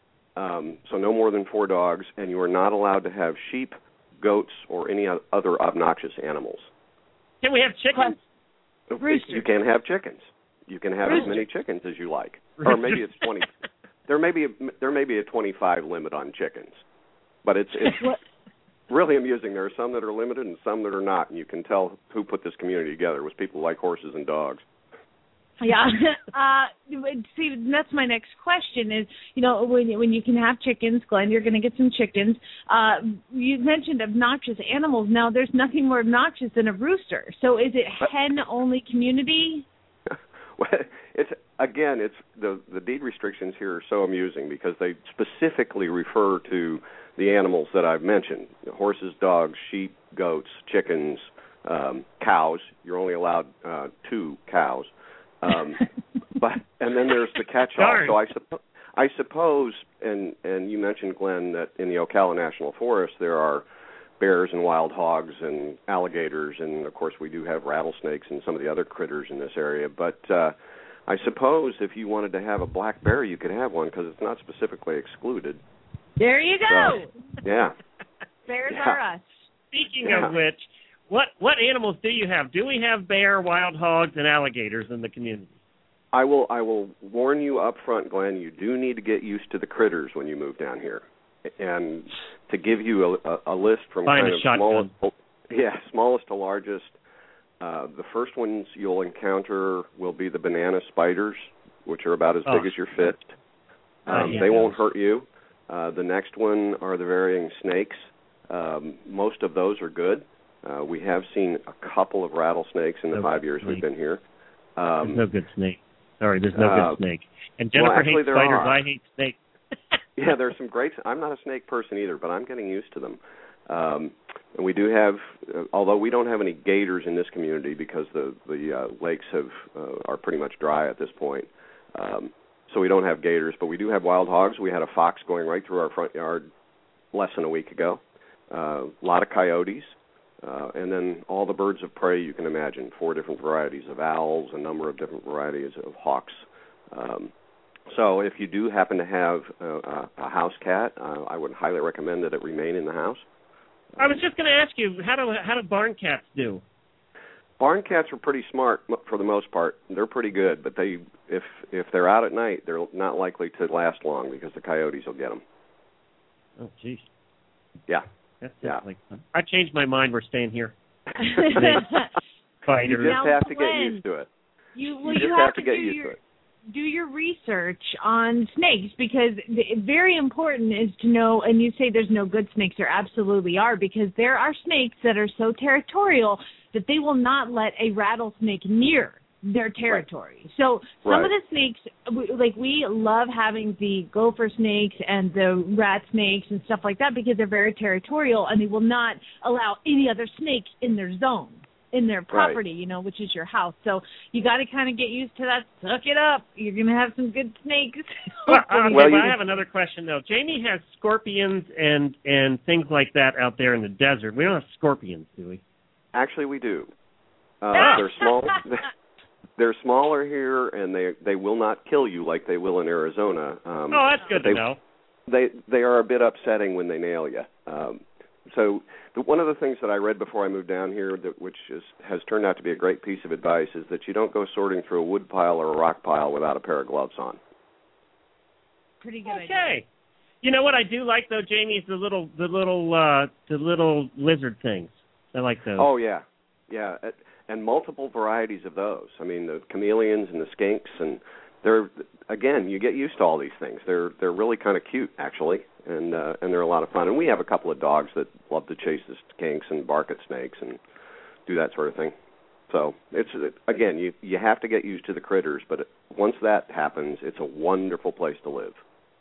Speaker 8: um, so no more than four dogs, and you are not allowed to have sheep, goats, or any other obnoxious animals.
Speaker 2: Can we have chickens?
Speaker 4: Roosters.
Speaker 8: You can have chickens. You can have
Speaker 4: Roosters.
Speaker 8: as many chickens as you like, or maybe it's twenty. There may be a, there may be a twenty-five limit on chickens, but it's it's really amusing. There are some that are limited and some that are not, and you can tell who put this community together. It was people who like horses and dogs.
Speaker 4: Yeah. Uh, see, that's my next question is, you know, when when you can have chickens, Glenn, you're going to get some chickens. Uh, you mentioned obnoxious animals. Now, there's nothing more obnoxious than a rooster. So is it hen-only community?
Speaker 8: Well, it's again, it's the the deed restrictions here are so amusing because they specifically refer to the animals that I've mentioned: horses, dogs, sheep, goats, chickens, um, cows. You're only allowed uh, two cows, um, but and then there's the catch-all.
Speaker 2: Darn.
Speaker 8: So I suppose I suppose, and and you mentioned, Glenn, that in the Ocala National Forest there are bears and wild hogs and alligators, and of course we do have rattlesnakes and some of the other critters in this area. But uh, I suppose if you wanted to have a black bear, you could have one because it's not specifically excluded.
Speaker 4: There you go.
Speaker 8: So, yeah.
Speaker 4: Bears
Speaker 8: yeah.
Speaker 4: are us.
Speaker 2: Speaking
Speaker 8: Yeah.
Speaker 2: of which, what what animals do you have? Do we have bear, wild hogs, and alligators in the community?
Speaker 8: I will I will warn you up front, Glenn, you do need to get used to the critters when you move down here. And to give you a, a, a list from
Speaker 2: Find
Speaker 8: kind
Speaker 2: a
Speaker 8: of
Speaker 2: shotgun.
Speaker 8: smallest, yeah, smallest to largest, uh, the first ones you'll encounter will be the banana spiders, which are about as
Speaker 2: Oh.
Speaker 8: big as your fist. Um,
Speaker 2: Oh, yeah.
Speaker 8: they won't hurt you. Uh, the next one are the varying snakes. Um, most of those are good. Uh, we have seen a couple of rattlesnakes in the
Speaker 2: no
Speaker 8: five years
Speaker 2: snake.
Speaker 8: we've been here. Um,
Speaker 2: there's no good snake. Sorry, there's no
Speaker 8: uh,
Speaker 2: good snake. And Jennifer
Speaker 8: well, actually,
Speaker 2: hates
Speaker 8: there
Speaker 2: spiders.
Speaker 8: are.
Speaker 2: I hate snakes.
Speaker 8: Yeah, there's some great. I'm not a snake person either, but I'm getting used to them. Um, and we do have, uh, although we don't have any gators in this community because the the uh, lakes have uh, are pretty much dry at this point. Um, so we don't have gators, but we do have wild hogs. We had a fox going right through our front yard less than a week ago. Uh, a lot of coyotes. Uh, and then all the birds of prey you can imagine, four different varieties of owls, a number of different varieties of hawks. Um, so if you do happen to have a, a house cat, uh, I would highly recommend that it remain in the house.
Speaker 2: I was just going to ask you, how do how do barn cats do?
Speaker 8: Barn cats are pretty smart for the most part. They're pretty good, but they if if they're out at night, they're not likely to last long because the coyotes will get them.
Speaker 2: Oh, jeez.
Speaker 8: Yeah.
Speaker 2: That's
Speaker 8: yeah.
Speaker 2: Like fun. I changed my mind. We're staying here.
Speaker 8: You just
Speaker 4: now,
Speaker 8: have to get
Speaker 4: Glenn,
Speaker 8: used to it.
Speaker 4: You, well,
Speaker 8: you just
Speaker 4: you
Speaker 8: have,
Speaker 4: have
Speaker 8: to
Speaker 4: to
Speaker 8: get
Speaker 4: do
Speaker 8: used
Speaker 4: your,
Speaker 8: to it.
Speaker 4: do your research on snakes because the, very important is to know, and you say there's no good snakes, there absolutely are, because there are snakes that are so territorial that they will not let a rattlesnake near their territory. Right. So some
Speaker 8: right.
Speaker 4: of the snakes, like we love having the gopher snakes and the rat snakes and stuff like that because they're very territorial and they will not allow any other snakes in their zone, in their property,
Speaker 8: right.
Speaker 4: you know, which is your house. So you got to kind of get used to that. Suck it up. You're going to have some good snakes.
Speaker 2: well, okay,
Speaker 8: well,
Speaker 2: well,
Speaker 8: you...
Speaker 2: I have another question, though. Jamie has scorpions and, and things like that out there in the desert. We don't have scorpions, do we?
Speaker 8: Actually, we do. Uh, they're small. They're smaller here, and they they will not kill you like they will in Arizona. Um,
Speaker 2: oh, that's good
Speaker 8: they,
Speaker 2: to know.
Speaker 8: They they are a bit upsetting when they nail you. Um, so the, one of the things that I read before I moved down here, that, which is, has turned out to be a great piece of advice, is that you don't go sorting through a wood pile or a rock pile without a pair of gloves on.
Speaker 4: Pretty good
Speaker 2: okay.
Speaker 4: idea.
Speaker 2: Okay. You know what I do like though, Jamie, is the little the little uh, the little lizard things. I like those.
Speaker 8: Oh yeah, yeah. It, And multiple varieties of those. I mean, the chameleons and the skinks, and they're again, you get used to all these things. They're they're really kind of cute, actually, and uh, and they're a lot of fun. And we have a couple of dogs that love to chase the skinks and bark at snakes and do that sort of thing. So it's again, you you have to get used to the critters, but once that happens, it's a wonderful place to live.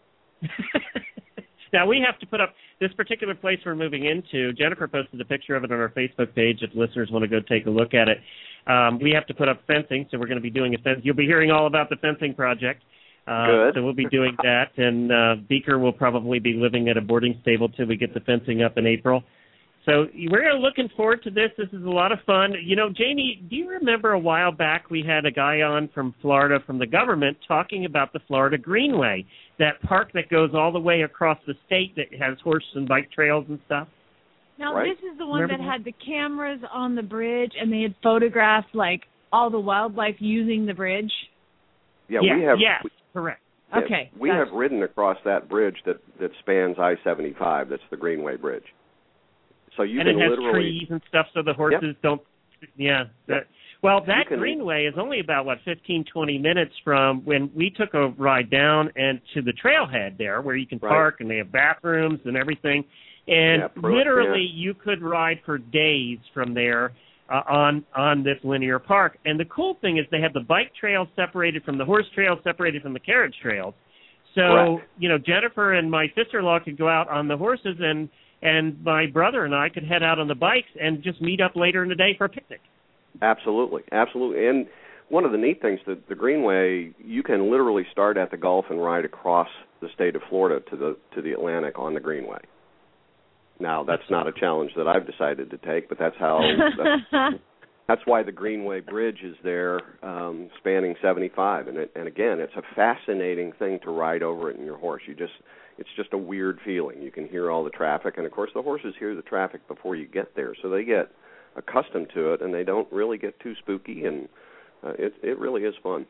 Speaker 2: Now, we have to put up this particular place we're moving into. Jennifer posted a picture of it on our Facebook page if listeners want to go take a look at it. Um, we have to put up fencing, so we're going to be doing a fence. You'll be hearing all about the fencing project. Uh,
Speaker 8: Good.
Speaker 2: So we'll be doing that, and uh, Beaker will probably be living at a boarding stable till we get the fencing up in April. So we're looking forward to this. This is a lot of fun. You know, Jamie, do you remember a while back we had a guy on from Florida from the government talking about the Florida Greenway, that park that goes all the way across the state that has horse and bike trails and stuff?
Speaker 4: Now,
Speaker 8: right.
Speaker 4: this is the one
Speaker 2: Remember
Speaker 4: that
Speaker 2: that?
Speaker 4: had the cameras on the bridge and they had photographed, like, all the wildlife using the bridge?
Speaker 8: Yeah,
Speaker 2: yes,
Speaker 8: we have.
Speaker 2: Yes,
Speaker 8: we,
Speaker 2: correct.
Speaker 8: yes,
Speaker 4: Okay.
Speaker 8: We
Speaker 4: gotcha.
Speaker 8: have ridden across that bridge that, that spans I seventy-five. That's the Greenway Bridge. So you
Speaker 2: and
Speaker 8: can
Speaker 2: it has
Speaker 8: literally
Speaker 2: trees and stuff so the horses
Speaker 8: yep.
Speaker 2: don't, yeah. That,
Speaker 8: Yep.
Speaker 2: well, that
Speaker 8: can,
Speaker 2: greenway is only about, what, fifteen, twenty minutes from when we took a ride down and to the trailhead there where you can
Speaker 8: right.
Speaker 2: park and they have bathrooms and everything. And
Speaker 8: yeah, pro,
Speaker 2: literally
Speaker 8: yeah.
Speaker 2: you could ride for days from there uh, on on this linear park. And the cool thing is they have the bike trails separated from the horse trails, separated from the carriage trails. So,
Speaker 8: Correct.
Speaker 2: you know, Jennifer and my sister-in-law could go out on the horses and and my brother and I could head out on the bikes and just meet up later in the day for a picnic.
Speaker 8: Absolutely, absolutely. And one of the neat things, that the Greenway, you can literally start at the Gulf and ride across the state of Florida to the to the Atlantic on the Greenway. Now, that's not a challenge that I've decided to take, but that's how. That's, that's why the Greenway Bridge is there, um, spanning seventy-five. And it, and again, it's a fascinating thing to ride over it in your horse. You just It's just a weird feeling. You can hear all the traffic, and of course the horses hear the traffic before you get there, so they get accustomed to it, and they don't really get too spooky, and uh, it it really is fun.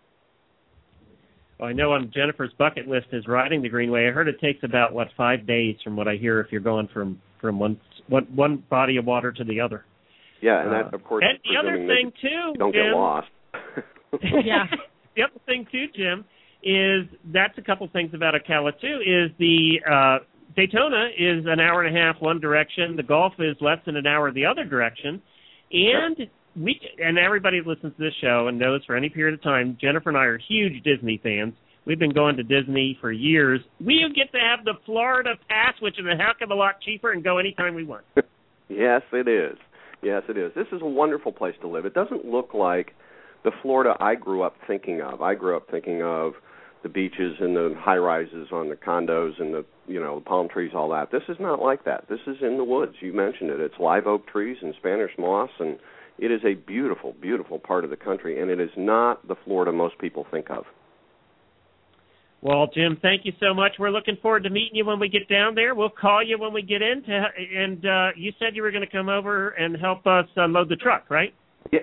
Speaker 2: Well, I know on Jennifer's bucket list is riding the Greenway. I heard it takes about, what, five days from what I hear if you're going from, from one, one one body of water to the other.
Speaker 8: Yeah, and that,
Speaker 2: Uh,
Speaker 8: of course,
Speaker 2: and the other thing, too,
Speaker 8: don't
Speaker 2: Jim,
Speaker 8: get lost.
Speaker 4: Yeah.
Speaker 2: the other thing, too, Jim, is that's a couple things about Ocala, too, is the uh, Daytona is an hour and a half one direction. The Gulf is less than an hour the other direction. And we and everybody that listens to this show and knows for any period of time, Jennifer and I are huge Disney fans. We've been going to Disney for years. We get to have the Florida Pass, which is a heck of a lot cheaper, and go anytime we want.
Speaker 8: Yes, it is. Yes, it is. This is a wonderful place to live. It doesn't look like the Florida I grew up thinking of. I grew up thinking of the beaches and the high-rises on the condos and the, you know, the palm trees, all that. This is not like that. This is in the woods. You mentioned it. It's live oak trees and Spanish moss, and it is a beautiful, beautiful part of the country, and it is not the Florida most people think of.
Speaker 2: Well, Jim, thank you so much. We're looking forward to meeting you when we get down there. We'll call you when we get in. To, and uh, you said you were going to come over and help us uh, load the truck, right?
Speaker 8: Yeah,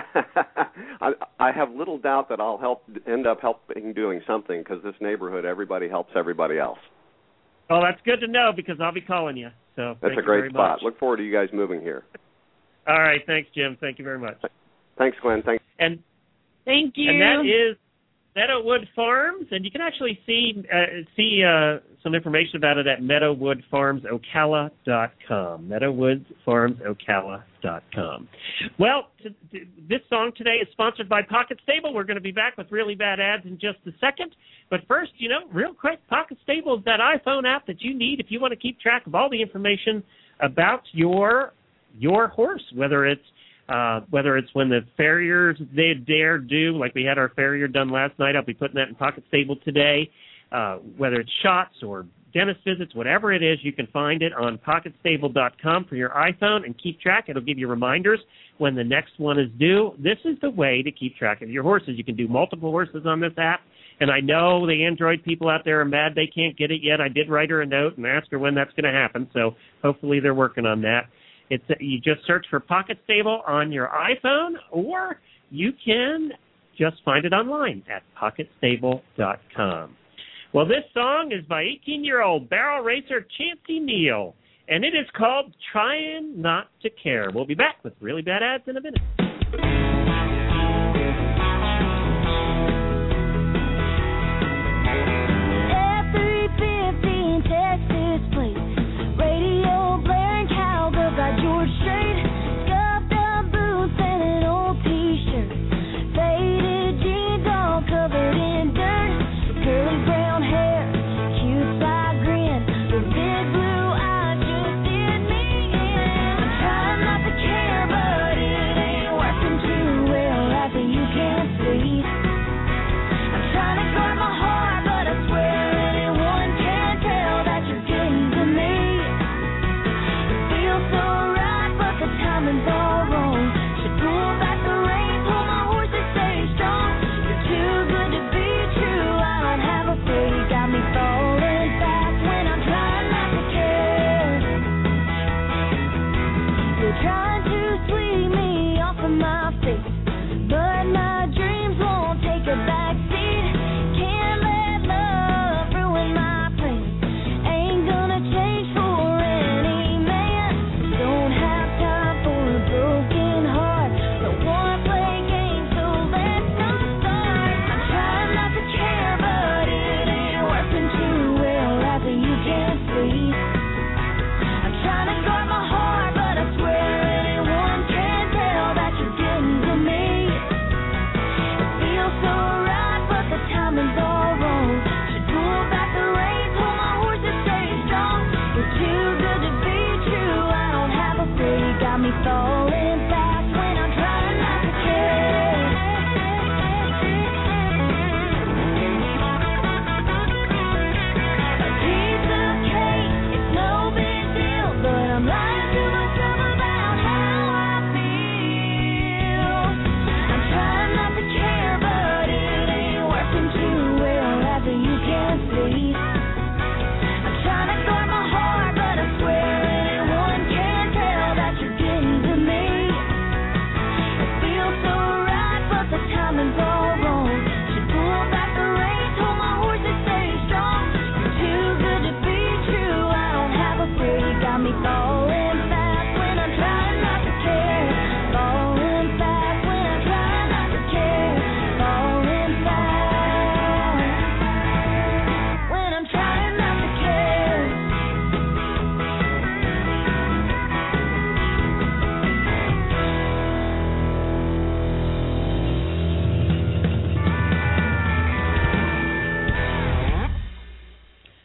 Speaker 8: I, I have little doubt that I'll help end up helping doing something because this neighborhood, everybody helps everybody else.
Speaker 2: Oh, that's good to know because I'll be calling you. So
Speaker 8: that's a great spot. Much. Look forward to you guys moving here.
Speaker 2: All right, thanks, Jim. Thank you very much.
Speaker 8: Thanks, Glenn. Thanks.
Speaker 2: And
Speaker 4: thank you.
Speaker 2: And that is Meadowood Farms, and you can actually see uh, see uh, some information about it at meadowood farms ocala dot com. meadowood farms ocala dot com. Well, t- t- this song today is sponsored by Pocket Stable. We're going to be back with really bad ads in just a second. But first, you know, real quick, Pocket Stable is that iPhone app that you need if you want to keep track of all the information about your your horse, whether it's Uh, whether it's when the farriers they dare do, like we had our farrier done last night, I'll be putting that in Pocket Stable today. Uh, whether it's shots or dentist visits, whatever it is, you can find it on pocket stable dot com for your iPhone and keep track. It'll give you reminders when the next one is due. This is the way to keep track of your horses. You can do multiple horses on this app, and I know the Android people out there are mad they can't get it yet. I did write her a note and ask her when that's going to happen, so hopefully they're working on that. It's you just search for Pocket Stable on your iPhone, or you can just find it online at pocket stable dot com. Well, this song is by eighteen-year-old barrel racer Chancey Neal, and it is called Trying Not to Care. We'll be back with really bad ads in a minute.
Speaker 9: Trying not to care, but it ain't working too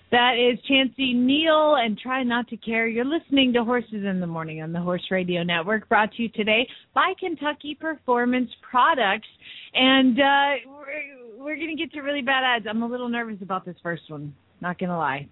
Speaker 4: That is Chancey Neal and Try Not to Care. You're listening to Horses in the Morning on the Horse Radio Network, brought to you today by Kentucky Performance Products. And uh, we're, we're going to get to really bad ads. I'm a little nervous about this first one, not going to lie.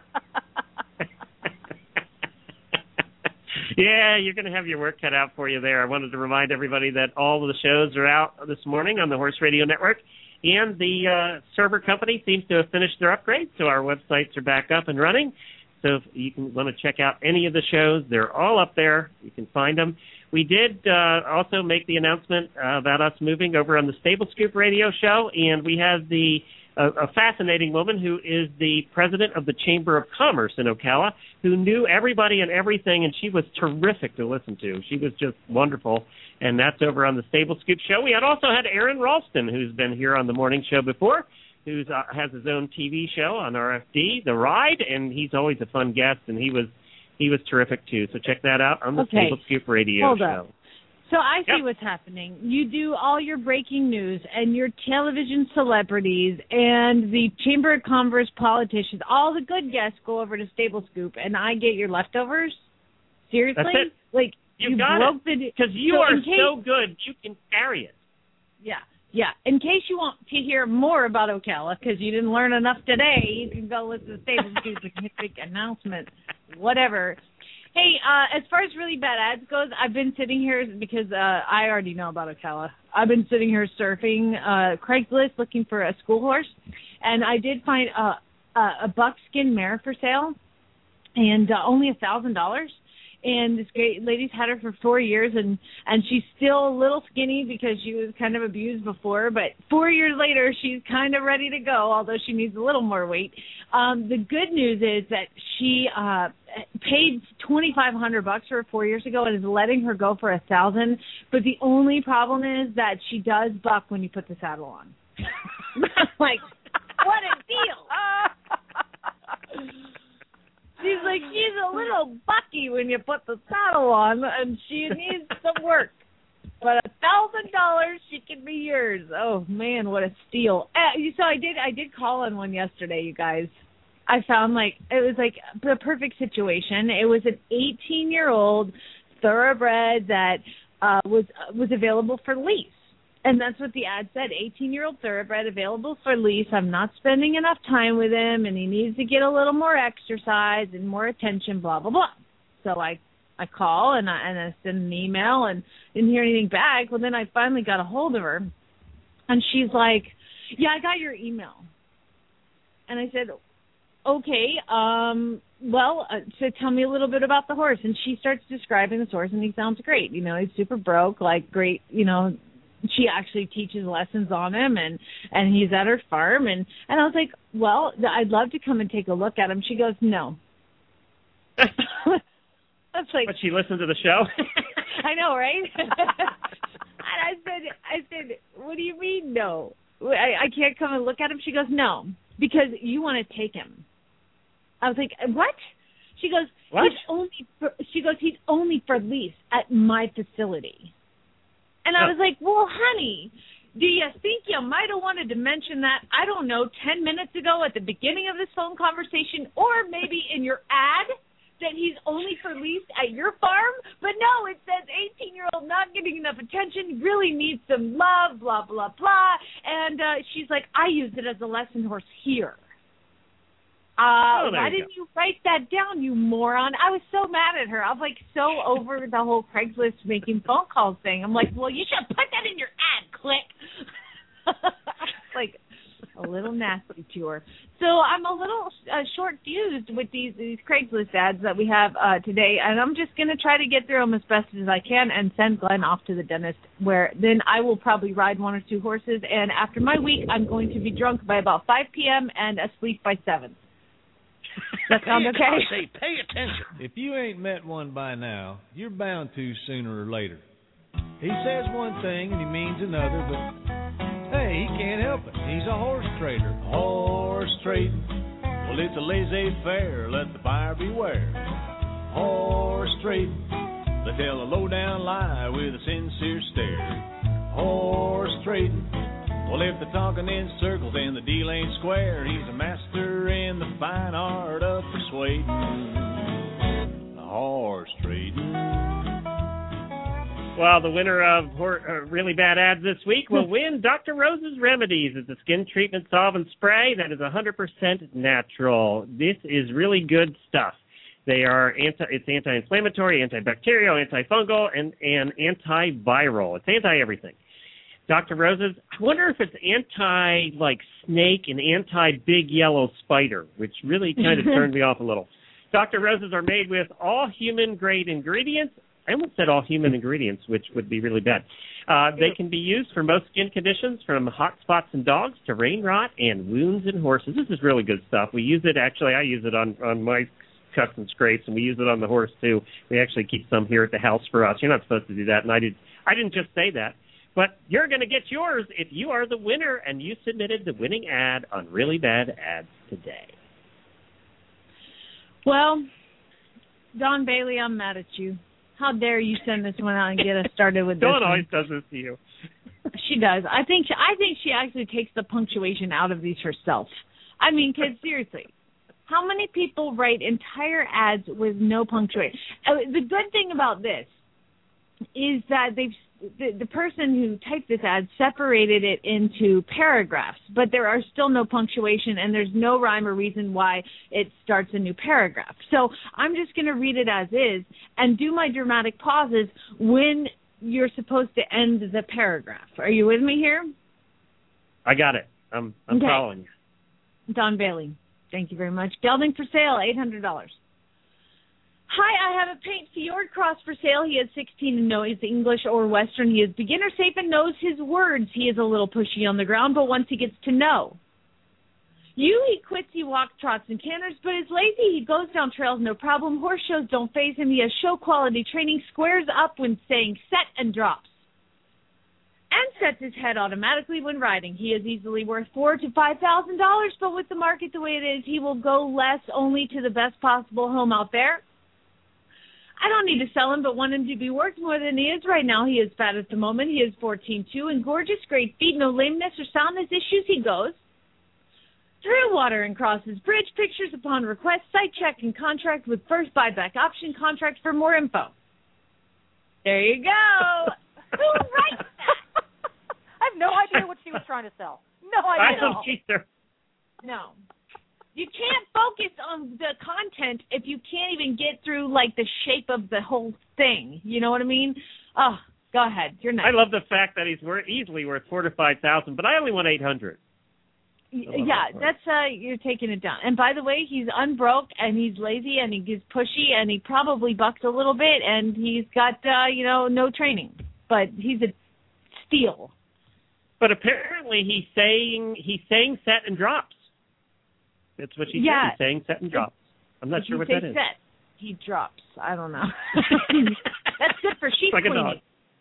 Speaker 2: Yeah, you're going to have your work cut out for you there. I wanted to remind everybody that all of the shows are out this morning on the Horse Radio Network, and the uh, server company seems to have finished their upgrade, so our websites are back up and running. So if you can want to check out any of the shows, they're all up there. You can find them. We did uh, also make the announcement uh, about us moving over on the Stable Scoop radio show, and we have the uh, a fascinating woman who is the president of the Chamber of Commerce in Ocala, who knew everybody and everything, and she was terrific to listen to. She was just wonderful, and that's over on the Stable Scoop show. We had also had Aaron Ralston, who's been here on the morning show before, who uh, has his own T V show on R F D, The Ride, and he's always a fun guest, and he was he was terrific too. So check that out on the
Speaker 4: okay.
Speaker 2: Stable Scoop radio
Speaker 4: Hold
Speaker 2: show.
Speaker 4: Up. So I see
Speaker 2: yep.
Speaker 4: what's happening. You do all your breaking news and your television celebrities and the Chamber of Commerce politicians. All the good guests go over to Stable Scoop, and I get your leftovers? Seriously?
Speaker 2: That's it.
Speaker 4: Like,
Speaker 2: you,
Speaker 4: you
Speaker 2: got
Speaker 4: broke
Speaker 2: it.
Speaker 4: the...
Speaker 2: Because you
Speaker 4: so
Speaker 2: are
Speaker 4: case,
Speaker 2: so good, you can carry it.
Speaker 4: Yeah, yeah. In case you want to hear more about Ocala, because you didn't learn enough today, you can go listen to Stable Scoop's significant announcement, whatever. Hey, uh, as far as really bad ads goes, I've been sitting here because uh, I already know about Ocala. I've been sitting here surfing uh, Craigslist looking for a school horse, and I did find uh, a, a buckskin mare for sale, and uh, only a thousand dollars. And this great lady's had her for four years, and, and she's still a little skinny because she was kind of abused before. But four years later, she's kind of ready to go, although she needs a little more weight. Um, the good news is that she uh, paid twenty-five hundred bucks for her four years ago and is letting her go for a thousand. But the only problem is that she does buck when you put the saddle on. Like, what a deal! She's like, she's a little bucky when you put the saddle on, and she needs some work. But a thousand dollars, she can be yours. Oh man, what a steal! Uh, so I did, I did call on one yesterday, you guys. I found like it was like the perfect situation. It was an eighteen-year-old thoroughbred that uh, was was available for lease. And that's what the ad said, eighteen-year-old thoroughbred available for lease. I'm not spending enough time with him, and he needs to get a little more exercise and more attention, blah, blah, blah. So I I call, and I, and I send an email, and didn't hear anything back. Well, then I finally got a hold of her, and she's like, yeah, I got your email. And I said, okay, um, well, uh, so tell me a little bit about the horse. And she starts describing the horse, and he sounds great. You know, he's super broke, like great, you know, she actually teaches lessons on him, and, and he's at her farm. And, and I was like, well, I'd love to come and take a look at him. She goes, no. That's like,
Speaker 2: but she listened to the show?
Speaker 4: I know, right? And I said, I said, what do you mean no? I, I can't come and look at him? She goes, no, because you want to take him. I was like, what? She goes,
Speaker 2: what?
Speaker 4: He's only for, she goes, he's only for lease at my facility. And I was like, well, honey, do you think you might have wanted to mention that, I don't know, ten minutes ago at the beginning of this phone conversation, or maybe in your ad that he's only for lease at your farm? But no, it says eighteen-year-old not getting enough attention, really needs some love, blah, blah, blah. And uh, she's like, I use it as a lesson horse here. Uh,
Speaker 2: oh,
Speaker 4: why
Speaker 2: you
Speaker 4: didn't you write that down, you moron? I was so mad at her. I was like so over the whole Craigslist making phone calls thing. I'm like, well, you should put that in your ad, click. Like a little nasty to her. So I'm a little uh, short-fused with these, these Craigslist ads that we have uh, today, and I'm just going to try to get through them as best as I can and send Glenn off to the dentist, where then I will probably ride one or two horses, and after my week, I'm going to be drunk by about five p.m. and asleep by seven. That sound okay?
Speaker 9: Say, pay attention.
Speaker 3: If you ain't met one by now, you're bound to sooner or later. He says one thing and he means another, but hey, he can't help it. He's a horse trader. Horse trading. Well, it's a laissez-faire. Let the buyer beware. Horse trading. They tell a low-down lie with a sincere stare. Horse trading. Well, if they're talking in circles and the deal ain't square, he's a master in the
Speaker 9: fine art of persuading, a horse trading.
Speaker 2: Well, the winner of hor- uh, Really Bad Ads this week will win Doctor Rose's Remedies. It's a skin treatment solvent spray that is one hundred percent natural. This is really good stuff. They are anti, it's anti-inflammatory, antibacterial, antifungal, and, and antiviral. It's anti-everything. Doctor Rose's, I wonder if it's anti, like, snake and anti-big yellow spider, which really kind of turned me off a little. Doctor Rose's are made with all human-grade ingredients. I almost said all human ingredients, which would be really bad. Uh, they can be used for most skin conditions, from hot spots in dogs to rain rot and wounds in horses. This is really good stuff. We use it, actually, I use it on, on my cuts and scrapes, and we use it on the horse, too. We actually keep some here at the house for us. You're not supposed to do that, and I, did, I didn't just say that. But you're going to get yours if you are the winner and you submitted the winning ad on Really Bad Ads today.
Speaker 4: Well, Dawn Bailey, I'm mad at you. How dare you send this one out and get us started with this
Speaker 2: Dawn
Speaker 4: one.
Speaker 2: always does this to you.
Speaker 4: She does. I think she, I think she actually takes the punctuation out of these herself. I mean, kids, seriously. How many people write entire ads with no punctuation? Uh, the good thing about this is that they've the, the person who typed this ad separated it into paragraphs, but there are still no punctuation and there's no rhyme or reason why it starts a new paragraph. So I'm just going to read it as is and do my dramatic pauses when you're supposed to end the paragraph. Are you with me here?
Speaker 2: I got it. I'm, I'm
Speaker 4: okay.
Speaker 2: following you.
Speaker 4: Dawn Bailey, thank you very much. Gelding for sale, eight hundred dollars. Hi, I have a paint Fjord Cross for sale. He is sixteen and knows English or Western. He is beginner safe and knows his words. He is a little pushy on the ground, but once he gets to know. You, he quits, he walks, trots, and canters, but is lazy. He goes down trails, no problem. Horse shows don't faze him. He has show quality training, squares up when saying set and drops. And sets his head automatically when riding. He is easily worth four to five thousand dollars, but with the market the way it is, he will go less only to the best possible home out there. I don't need to sell him, but want him to be worth more than he is right now. He is fat at the moment. He is fourteen two and gorgeous, great feet, no lameness or soundness issues. He goes through water and crosses bridge. Pictures upon request. Site check and contract with first buyback option. Contract for more info. There you go. Who writes that?
Speaker 5: I have no idea what she was trying to sell. No idea.
Speaker 2: I don't either.
Speaker 4: No. You can't focus on the content if you can't even get through, like, the shape of the whole thing. You know what I mean? Oh, go ahead. You're nice.
Speaker 2: I love the fact that he's worth, easily worth four to five thousand, but I only want eight hundred.
Speaker 4: Yeah, that that's uh, you're taking it down. And by the way, he's unbroke and he's lazy and he gets pushy and he probably bucks a little bit and he's got uh, you know no training, but he's a steal.
Speaker 2: But apparently he's saying he's saying set and drops. That's what she
Speaker 4: yeah.
Speaker 2: said. He's saying set and drops. I'm not
Speaker 4: if
Speaker 2: sure
Speaker 4: you
Speaker 2: what
Speaker 4: say
Speaker 2: that is.
Speaker 4: Set, he drops. I don't know. That's good for sheep
Speaker 2: like
Speaker 4: cleaning.
Speaker 2: A dog.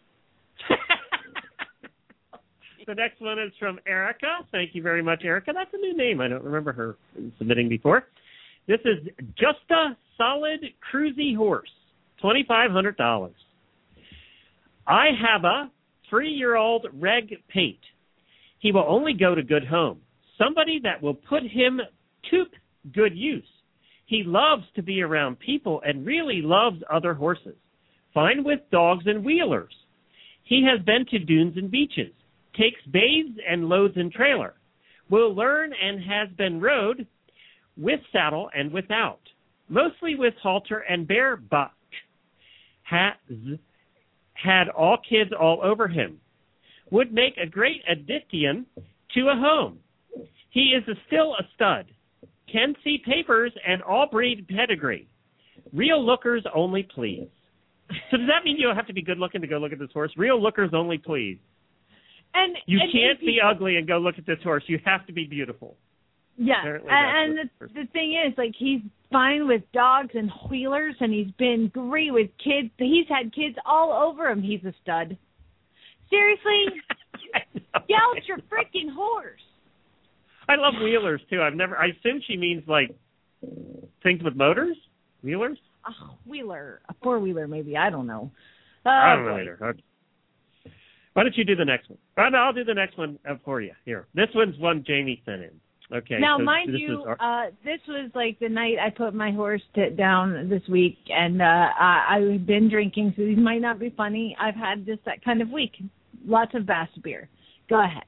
Speaker 2: The next one is from Erica. Thank you very much, Erica. That's a new name. I don't remember her submitting before. This is Just a Solid Cruisy Horse, twenty-five hundred dollars. I have a three-year-old reg paint. He will only go to good home. Somebody that will put him to good use. He loves to be around people and really loves other horses. Fine with dogs and wheelers. He has been to dunes and beaches. Takes bathes and loads in trailer. Will learn and has been rode with saddle and without. Mostly with halter and bareback. Has had all kids all over him. Would make a great addition to a home. He is a, still a stud. Can see papers and all breed pedigree. Real lookers only, please. So does that mean you don't have to be good looking to go look at this horse? Real lookers only, please.
Speaker 4: And
Speaker 2: you
Speaker 4: and,
Speaker 2: can't
Speaker 4: and
Speaker 2: be ugly and go look at this horse. You have to be beautiful.
Speaker 4: Yeah,
Speaker 2: Apparently
Speaker 4: and, and the, the thing is, like, he's fine with dogs and wheelers, and he's been great with kids. He's had kids all over him. He's a stud. Seriously? Yell at your freaking horse.
Speaker 2: I love wheelers, too. I've never, I assume she means, like, things with motors? Wheelers?
Speaker 4: A wheeler. A four-wheeler, maybe. I don't know. Uh,
Speaker 2: I don't know either. Okay. Why don't you do the next one? Oh, no, I'll do the next one uh, for you. Here. This one's one Jamie sent in. Okay.
Speaker 4: Now,
Speaker 2: so
Speaker 4: mind
Speaker 2: this
Speaker 4: you,
Speaker 2: is our-
Speaker 4: uh, this was like the night I put my horse t- down this week, and uh, I, I've been drinking, so these might not be funny. I've had just that kind of week. Lots of Bass beer. Go ahead.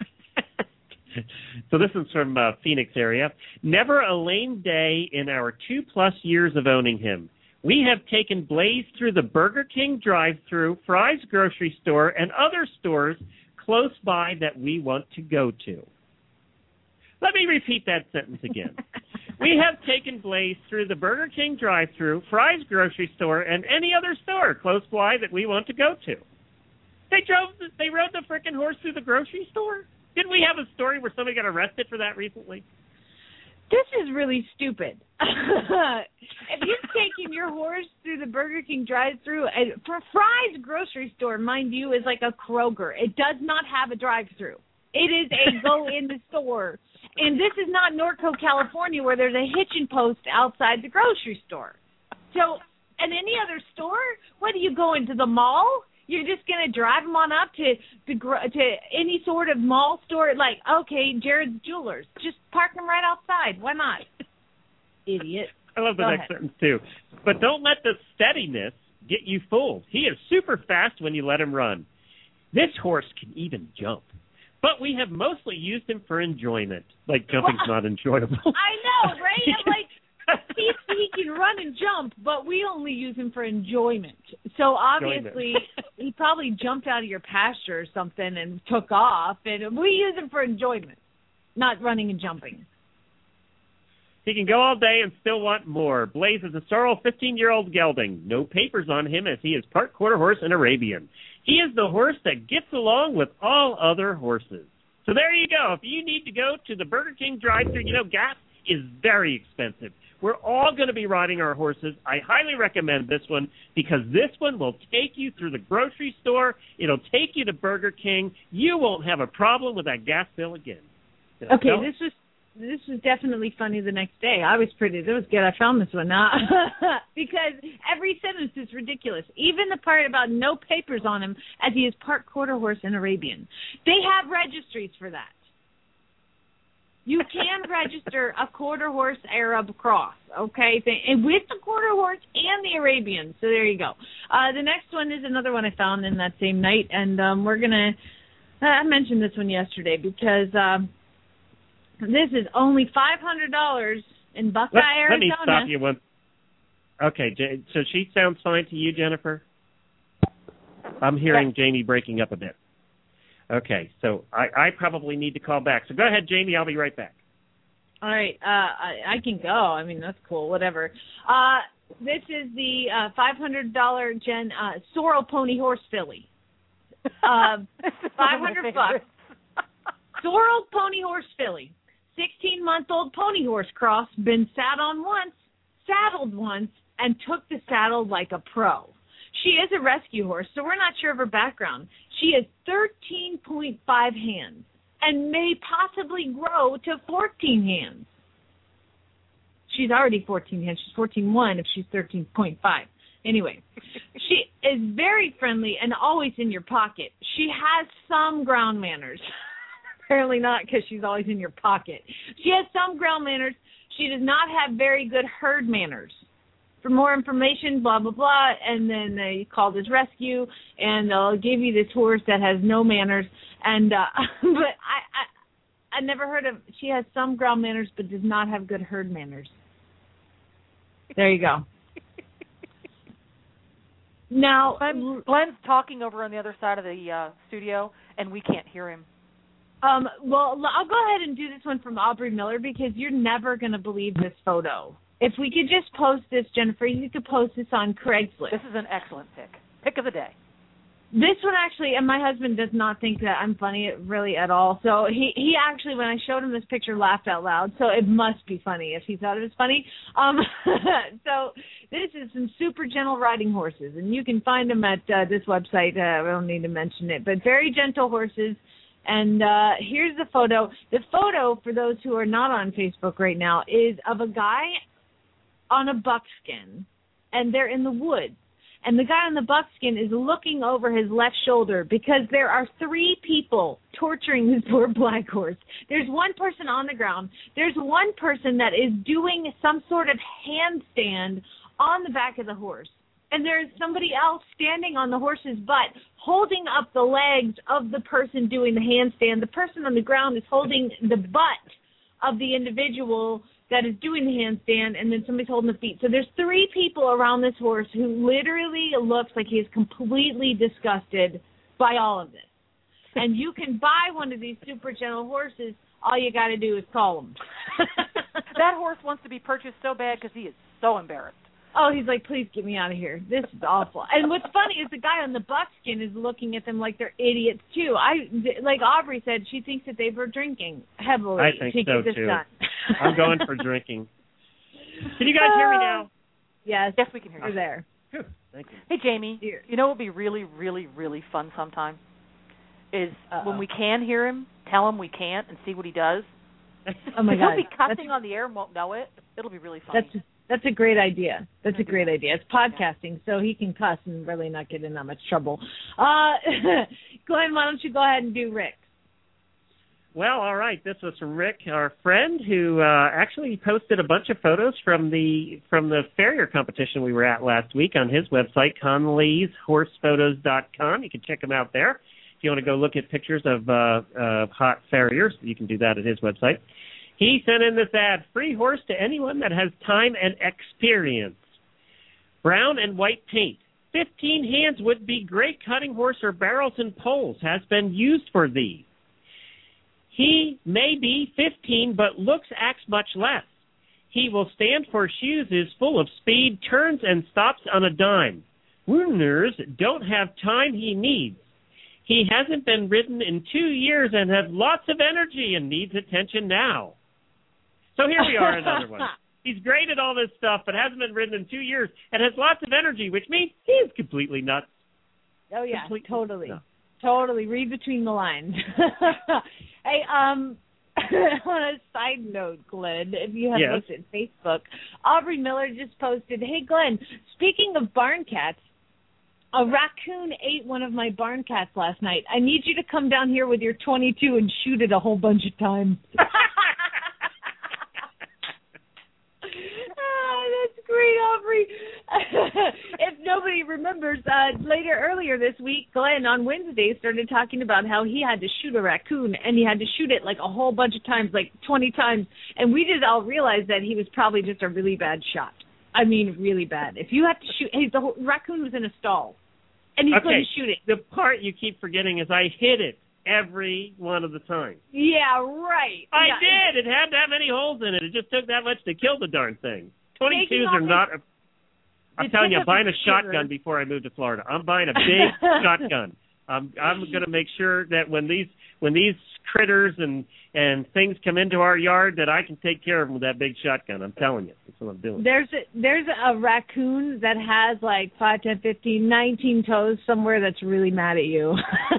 Speaker 2: So this is from uh, Phoenix area. Never a lame day in our two-plus years of owning him. We have taken Blaze through the Burger King drive-thru, Fry's grocery store, and other stores close by that we want to go to. Let me repeat that sentence again. We have taken Blaze through the Burger King drive-thru, Fry's grocery store, and any other store close by that we want to go to. They drove, the, they rode the frickin' horse through the grocery store? Didn't we have a story where somebody got arrested for that recently?
Speaker 4: This is really stupid. If you're taking your horse through the Burger King drive-thru, and for Fry's grocery store, mind you, is like a Kroger. It does not have a drive-thru. It is a go in the store. And this is not Norco, California, where there's a hitching post outside the grocery store. So, at any other store, what do you go into the mall? You're just going to drive them on up to, to to any sort of mall store, like, okay, Jared's Jewelers. Just park them right outside. Why not? Idiot.
Speaker 2: I love the
Speaker 4: Go
Speaker 2: next
Speaker 4: ahead.
Speaker 2: sentence, too. But don't let the steadiness get you fooled. He is super fast when you let him run. This horse can even jump. But we have mostly used him for enjoyment. Like, jumping's not enjoyable.
Speaker 4: I know, right? I'm like, he, he can run and jump, but we only use him for enjoyment. So obviously, he probably jumped out of your pasture or something and took off, and we use him for enjoyment, not running and jumping.
Speaker 2: He can go all day and still want more. Blaze is a sorrel fifteen-year-old gelding. No papers on him as he is part quarter horse and Arabian. He is the horse that gets along with all other horses. So there you go. If you need to go to the Burger King drive-thru, you know, gas is very expensive. We're all going to be riding our horses. I highly recommend this one because this one will take you through the grocery store. It'll take you to Burger King. You won't have a problem with that gas bill again.
Speaker 4: Okay, this was this was definitely funny the next day. I was pretty, it was good. I found this one now. Because every sentence is ridiculous. Even the part about no papers on him as he is part quarter horse and Arabian. They have registries for that. You can register a quarter horse Arab cross, okay, and with the quarter horse and the Arabian. So there you go. Uh, the next one is another one I found in that same night, and um, we're going to, uh, I mentioned this one yesterday because um, this is only five hundred dollars in Buckeye,
Speaker 2: let,
Speaker 4: Arizona.
Speaker 2: Let me stop you one. Okay, so she sounds fine to you, Jennifer? I'm hearing yes. Jamie breaking up a bit. Okay, so I, I probably need to call back. So go ahead, Jamie. I'll be right back.
Speaker 4: All right. Uh, I, I can go. I mean, that's cool. Whatever. Uh, this is the uh, five hundred dollars Jen uh, Sorrel Pony Horse Filly. Uh, five hundred bucks. Sorrel Pony Horse Filly. sixteen-month-old pony horse cross. Been sat on once, saddled once, and took the saddle like a pro. She is a rescue horse, so we're not sure of her background. She is thirteen point five hands and may possibly grow to fourteen hands. She's already fourteen hands. She's fourteen point one if she's thirteen point five. Anyway, she is very friendly and always in your pocket. She has some ground manners. Apparently not, because she's always in your pocket. She has some ground manners. She does not have very good herd manners. For more information, blah, blah, blah, and then they call this rescue, and they'll give you this horse that has no manners. And uh, but I, I, I never heard of. She has some ground manners, but does not have good herd manners. There you go. Now,
Speaker 5: Glenn, Glenn's talking over on the other side of the uh, studio, and we can't hear him.
Speaker 4: Um, well, I'll go ahead and do this one from Aubrey Miller because you're never going to believe this photo. If we could just post this, Jennifer, you could post this on Craigslist.
Speaker 5: This is an excellent pick. Pick of the day.
Speaker 4: This one actually, and my husband does not think that I'm funny really at all. So he, he actually, when I showed him this picture, laughed out loud. So it must be funny if he thought it was funny. Um, so this is some super gentle riding horses, and you can find them at uh, this website. Uh, I don't need to mention it, but very gentle horses. And uh, here's the photo. The photo, for those who are not on Facebook right now, is of a guy on a buckskin, and they're in the woods. and the guy on the buckskin is looking over his left shoulder because there are three people torturing this poor black horse. There's one person on the ground. There's one person that is doing some sort of handstand on the back of the horse. And there's somebody else standing on the horse's butt, holding up the legs of the person doing the handstand. The person on the ground is holding the butt of the individual that is doing the handstand, and then somebody's holding the feet. So there's three people around this horse who literally looks like he is completely disgusted by all of this. And you can buy one of these super gentle horses. All you got to do is call him.
Speaker 5: That horse wants to be purchased so bad because he is so embarrassed.
Speaker 4: Oh, he's like, please get me out of here. This is awful. And what's funny is the guy on the buckskin is looking at them like they're idiots, too. I Like Aubrey said, she thinks that they were drinking heavily
Speaker 2: I think
Speaker 4: to
Speaker 2: so,
Speaker 4: get this
Speaker 2: too.
Speaker 4: done.
Speaker 2: I'm going for drinking. Can you guys hear me now?
Speaker 4: Yes.
Speaker 5: Yes, we can hear you.
Speaker 4: You're there.
Speaker 2: Whew, thank you.
Speaker 5: Hey, Jamie,
Speaker 4: Here.
Speaker 5: you know what would be really, really, really fun sometime? Is
Speaker 4: Uh-oh.
Speaker 5: when we can hear him, tell him we can't and see what he does.
Speaker 4: Oh, my God.
Speaker 5: He'll be cussing
Speaker 4: That's,
Speaker 5: on the air and won't know it. It'll be really funny.
Speaker 4: that's That's a great idea. That's a great idea. It's podcasting, so he can cuss and really not get in that much trouble. Uh, Glenn, why don't you go ahead and do Rick?
Speaker 2: Well, all right. This was from Rick, our friend, who uh, actually posted a bunch of photos from the from the farrier competition we were at last week on his website, Conleys Horse Photos dot com. You can check him out there. If you want to go look at pictures of uh, uh, hot farriers, you can do that at his website. He sent in this ad, free horse to anyone that has time and experience. Brown and white paint. Fifteen hands would be great cutting horse or barrels and poles has been used for these. He may be fifteen, but looks acts much less. He will stand for shoes, is full of speed, turns and stops on a dime. Wounders don't have time he needs. He hasn't been ridden in two years and has lots of energy and needs attention now. So here we are, another one. He's great at all this stuff, but hasn't been ridden in two years and has lots of energy, which means he's completely nuts.
Speaker 4: Oh, yeah,
Speaker 2: completely
Speaker 4: totally.
Speaker 2: nuts.
Speaker 4: Totally. Read between the lines. Hey, um, on a side note, Glenn, if you have
Speaker 2: Yes.
Speaker 4: looked at Facebook, Aubrey Miller just posted, hey, Glenn, speaking of barn cats, a raccoon ate one of my barn cats last night. I need you to come down here with your twenty-two and shoot it a whole bunch of times. Oh, that's great, Aubrey. If nobody remembers, uh, later earlier this week, Glenn on Wednesday started talking about how he had to shoot a raccoon, and he had to shoot it like a whole bunch of times, like twenty times. And we did all realize that he was probably just a really bad shot. I mean, really bad. If you have to shoot, hey, the whole, raccoon was in a stall, and he
Speaker 2: Okay,
Speaker 4: couldn't shoot it.
Speaker 2: the part you keep forgetting is I hit it every one of the time.
Speaker 4: Yeah, right.
Speaker 2: I
Speaker 4: yeah.
Speaker 2: did. It had that many holes in it. It just took that much to kill the darn thing. twenty-twos
Speaker 4: Taking
Speaker 2: are
Speaker 4: off
Speaker 2: not... A, I'm
Speaker 4: the
Speaker 2: telling you,
Speaker 4: tip
Speaker 2: I'm buying a
Speaker 4: of the shooter.
Speaker 2: shotgun before I move to Florida. I'm buying a big shotgun. I'm I'm going to make sure that when these when these critters and and things come into our yard, that I can take care of them with that big shotgun. I'm telling you, that's what I'm doing.
Speaker 4: There's a, there's a raccoon that has like five, ten, fifteen, nineteen toes somewhere that's really mad at you.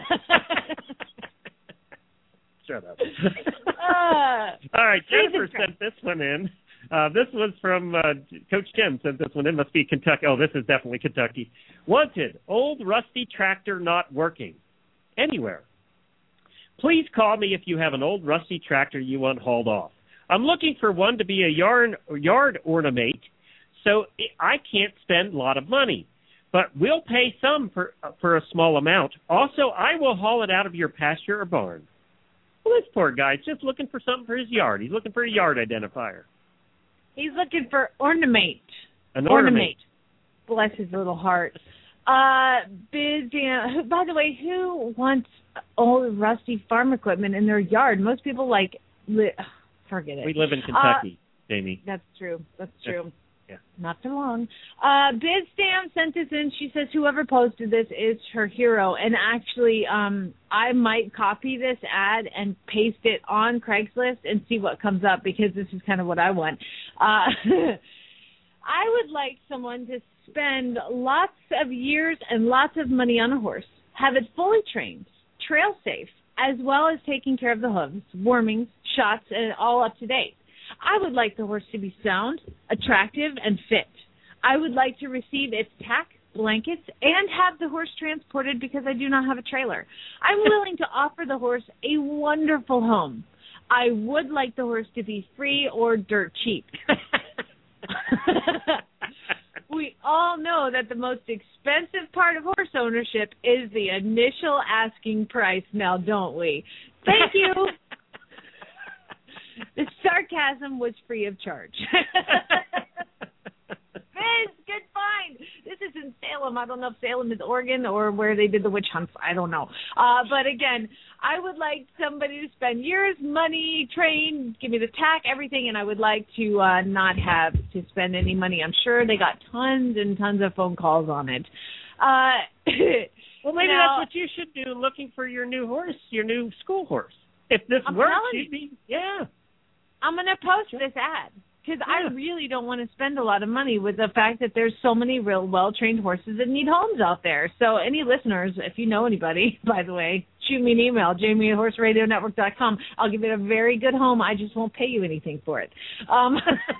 Speaker 2: Shut up.
Speaker 4: uh,
Speaker 2: All right, Jennifer
Speaker 4: Jesus
Speaker 2: sent this one in. Uh, this was from uh, Coach Jim sent this one in. Must be Kentucky. Oh, this is definitely Kentucky. Wanted, old rusty tractor not working. Anywhere. Please call me if you have an old rusty tractor you want hauled off. I'm looking for one to be a yarn, yard ornament, so I can't spend a lot of money. But we'll pay some for, uh, for a small amount. Also, I will haul it out of your pasture or barn. Well, this poor guy's just looking for something for his yard. He's looking for a yard identifier.
Speaker 4: He's looking for ornament.
Speaker 2: An ornament.
Speaker 4: Bless his little heart. Uh, Biz, Dan, by the way, who wants old rusty farm equipment in their yard? Most people like, li- forget it.
Speaker 2: We live in Kentucky, uh, Jamie.
Speaker 4: That's true. That's true.
Speaker 2: Yeah.
Speaker 4: Not for long. Uh, Biz Stam sent this in. She says whoever posted this is her hero. And actually, um, I might copy this ad and paste it on Craigslist and see what comes up, because this is kind of what I want. Uh, I would like someone to spend lots of years and lots of money on a horse, have it fully trained, trail safe, as well as taking care of the hooves, warmings, shots, and all up to date. I would like the horse to be sound, attractive, and fit. I would like to receive its tack, blankets, and have the horse transported because I do not have a trailer. I'm willing to offer the horse a wonderful home. I would like the horse to be free or dirt cheap. We all know that the most expensive part of horse ownership is the initial asking price now, don't we? Thank you. The sarcasm was free of charge. Biz, good find. This is in Salem. I don't know if Salem is Oregon or where they did the witch hunts. I don't know. Uh, but again, I would like somebody to spend years, money, train, give me the tack, everything, and I would like to uh, not have to spend any money. I'm sure they got tons and tons of phone calls on it. Uh,
Speaker 2: well, maybe
Speaker 4: now,
Speaker 2: that's what you should do, looking for your new horse, your new school horse. If this
Speaker 4: I'm
Speaker 2: works,
Speaker 4: you.
Speaker 2: you'd be, yeah.
Speaker 4: I'm going to post this ad. Because yeah. I really don't want to spend a lot of money with the fact that there's so many real well-trained horses that need homes out there. So any listeners, if you know anybody, by the way, shoot me an email, jamie at horse radio network dot com. I'll give it a very good home. I just won't pay you anything for it. Um,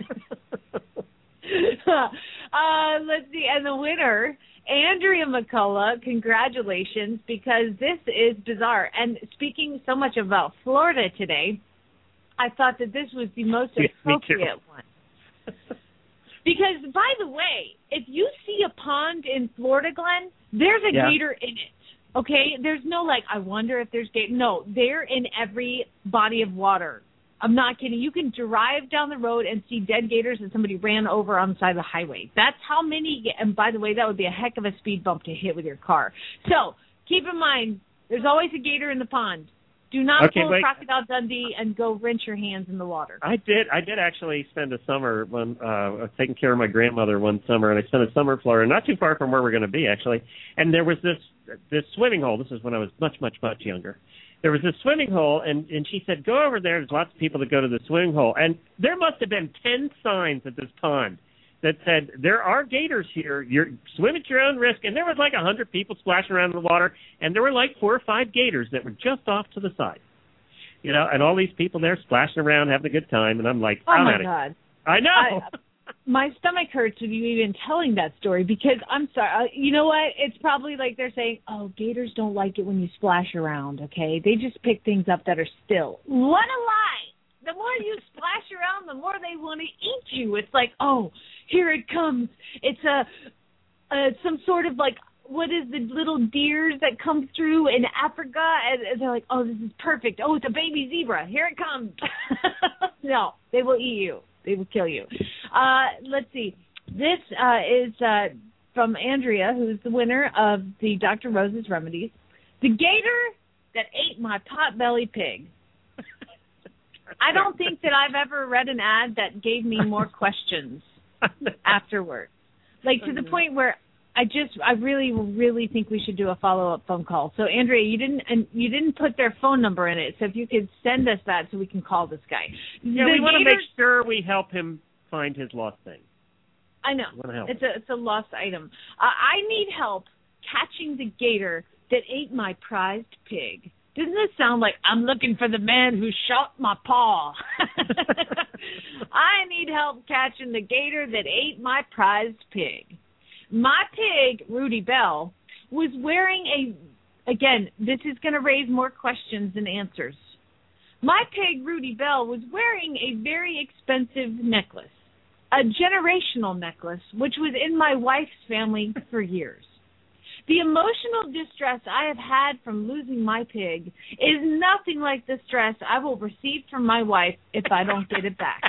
Speaker 4: uh, let's see. And the winner, Andrea McCullough, congratulations, because this is bizarre. And speaking so much about Florida today, I thought that this was the most appropriate one. Because, by the way, if you see a pond in Florida, Glenn, there's a
Speaker 2: yeah.
Speaker 4: gator in it, okay? There's no, like, I wonder if there's gator. No, they're in every body of water. I'm not kidding. You can drive down the road and see dead gators that somebody ran over on the side of the highway. That's how many, and by the way, that would be a heck of a speed bump to hit with your car. So, keep in mind, there's always a gator in the pond. Do not
Speaker 2: okay,
Speaker 4: pull
Speaker 2: wait.
Speaker 4: a Crocodile Dundee and go rinse your hands in the water.
Speaker 2: I did. I did actually spend a summer when uh, taking care of my grandmother one summer, and I spent a summer in Florida, not too far from where we're going to be actually. And there was this this swimming hole. This is when I was much, much, much younger. There was this swimming hole, and and she said, "Go over there. There's lots of people that go to the swimming hole." And there must have been ten signs at this pond that said, there are gators here. You're swim at your own risk. And there was like a hundred people splashing around in the water, and there were like four or five gators that were just off to the side. You know, and all these people there splashing around, having a good time, and I'm like,
Speaker 4: oh
Speaker 2: I'm
Speaker 4: my
Speaker 2: at
Speaker 4: God.
Speaker 2: it. I know.
Speaker 4: I, my stomach hurts with you even telling that story because I'm sorry. Uh, you know what? It's probably like they're saying, oh, gators don't like it when you splash around, okay? They just pick things up that are still. What a lie. The more you splash around, the more they want to eat you. It's like, oh, here it comes. It's a, a some sort of like, what is the little deers that come through in Africa? And, and they're like, oh, this is perfect. Oh, it's a baby zebra. Here it comes. No, they will eat you. They will kill you. Uh, let's see. This uh, is uh, from Andrea, who's the winner of the Doctor Rose's Remedies. The gator that ate my pot-bellied pig. I don't think that I've ever read an ad that gave me more questions afterwards. Like to the point where I just, I really, really think we should do a follow-up phone call. So, Andrea, you didn't, and you didn't put their phone number in it. So, if you could send us that, so we can call this guy.
Speaker 2: Yeah,
Speaker 4: the
Speaker 2: we want to
Speaker 4: gator,
Speaker 2: make sure we help him find his lost thing.
Speaker 4: I know it's a, it's a lost item. Uh, I need help catching the gator that ate my prized pig. Doesn't this sound like I'm looking for the man who shot my paw? I need help catching the gator that ate my prized pig. My pig, Rudy Bell, was wearing a, again, this is going to raise more questions than answers. My pig, Rudy Bell, was wearing a very expensive necklace, a generational necklace, which was in my wife's family for years. The emotional distress I have had from losing my pig is nothing like the stress I will receive from my wife if I don't get it back.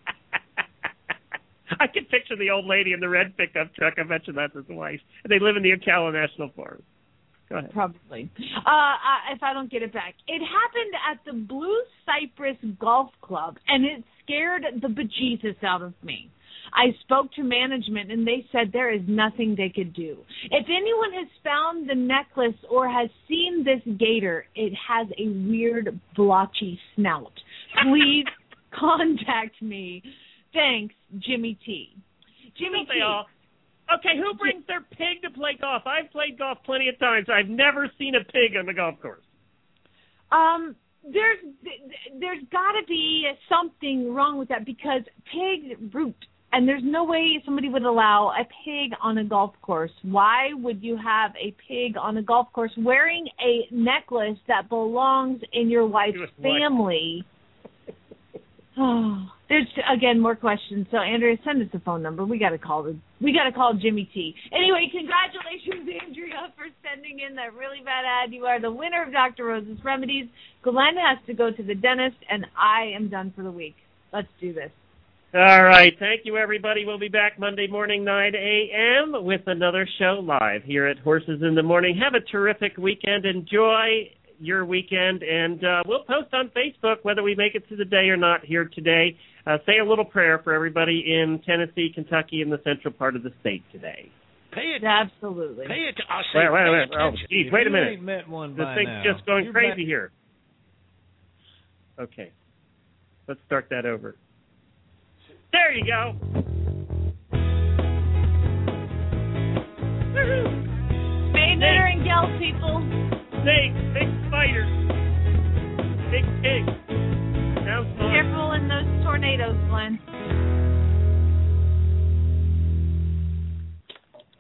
Speaker 2: I can picture the old lady in the red pickup truck. I bet you that's his wife. They live in the Ocala National Forest. Go ahead.
Speaker 4: Probably. Uh, uh, if I don't get it back. It happened at the Blue Cypress Golf Club, and it scared the bejesus out of me. I spoke to management, and they said there is nothing they could do. If anyone has found the necklace or has seen this gator, it has a weird, blotchy snout. Please contact me. Thanks, Jimmy T. Jimmy
Speaker 2: Don't
Speaker 4: T.
Speaker 2: They all? Okay, who brings their pig to play golf? I've played golf plenty of times. I've never seen a pig on the golf course.
Speaker 4: Um, there's there's got to be something wrong with that because pigs root And there's no way somebody would allow a pig on a golf course. Why would you have a pig on a golf course wearing a necklace that belongs in your wife's family? Oh, there's again more questions. So Andrea, send us a phone number. We got to call the we got to call Jimmy T. Anyway, congratulations, Andrea, for sending in that really bad ad. You are the winner of Doctor Rose's Remedies. Glenn has to go to the dentist, and I am done for the week. Let's do this.
Speaker 2: All right. Thank you, everybody. We'll be back Monday morning, nine a.m. with another show live here at Horses in the Morning. Have a terrific weekend. Enjoy your weekend, and uh, we'll post on Facebook whether we make it to the day or not here today. Uh, say a little prayer for everybody in Tennessee, Kentucky, and the central part of the state today.
Speaker 10: Pay it.
Speaker 4: Absolutely.
Speaker 10: Pay it. I say,
Speaker 2: wait, wait, wait.
Speaker 10: pay
Speaker 2: Oh,
Speaker 10: attention.
Speaker 2: geez,
Speaker 3: If
Speaker 2: wait a
Speaker 3: you
Speaker 2: minute.
Speaker 3: ain't met one
Speaker 2: This
Speaker 3: by
Speaker 2: thing's
Speaker 3: now,
Speaker 2: just going
Speaker 3: you're
Speaker 2: crazy
Speaker 3: back-
Speaker 2: here. Okay. Let's start that over. There you go.
Speaker 4: Spay, neuter, and gel, people.
Speaker 2: Snake, big spider, big pig.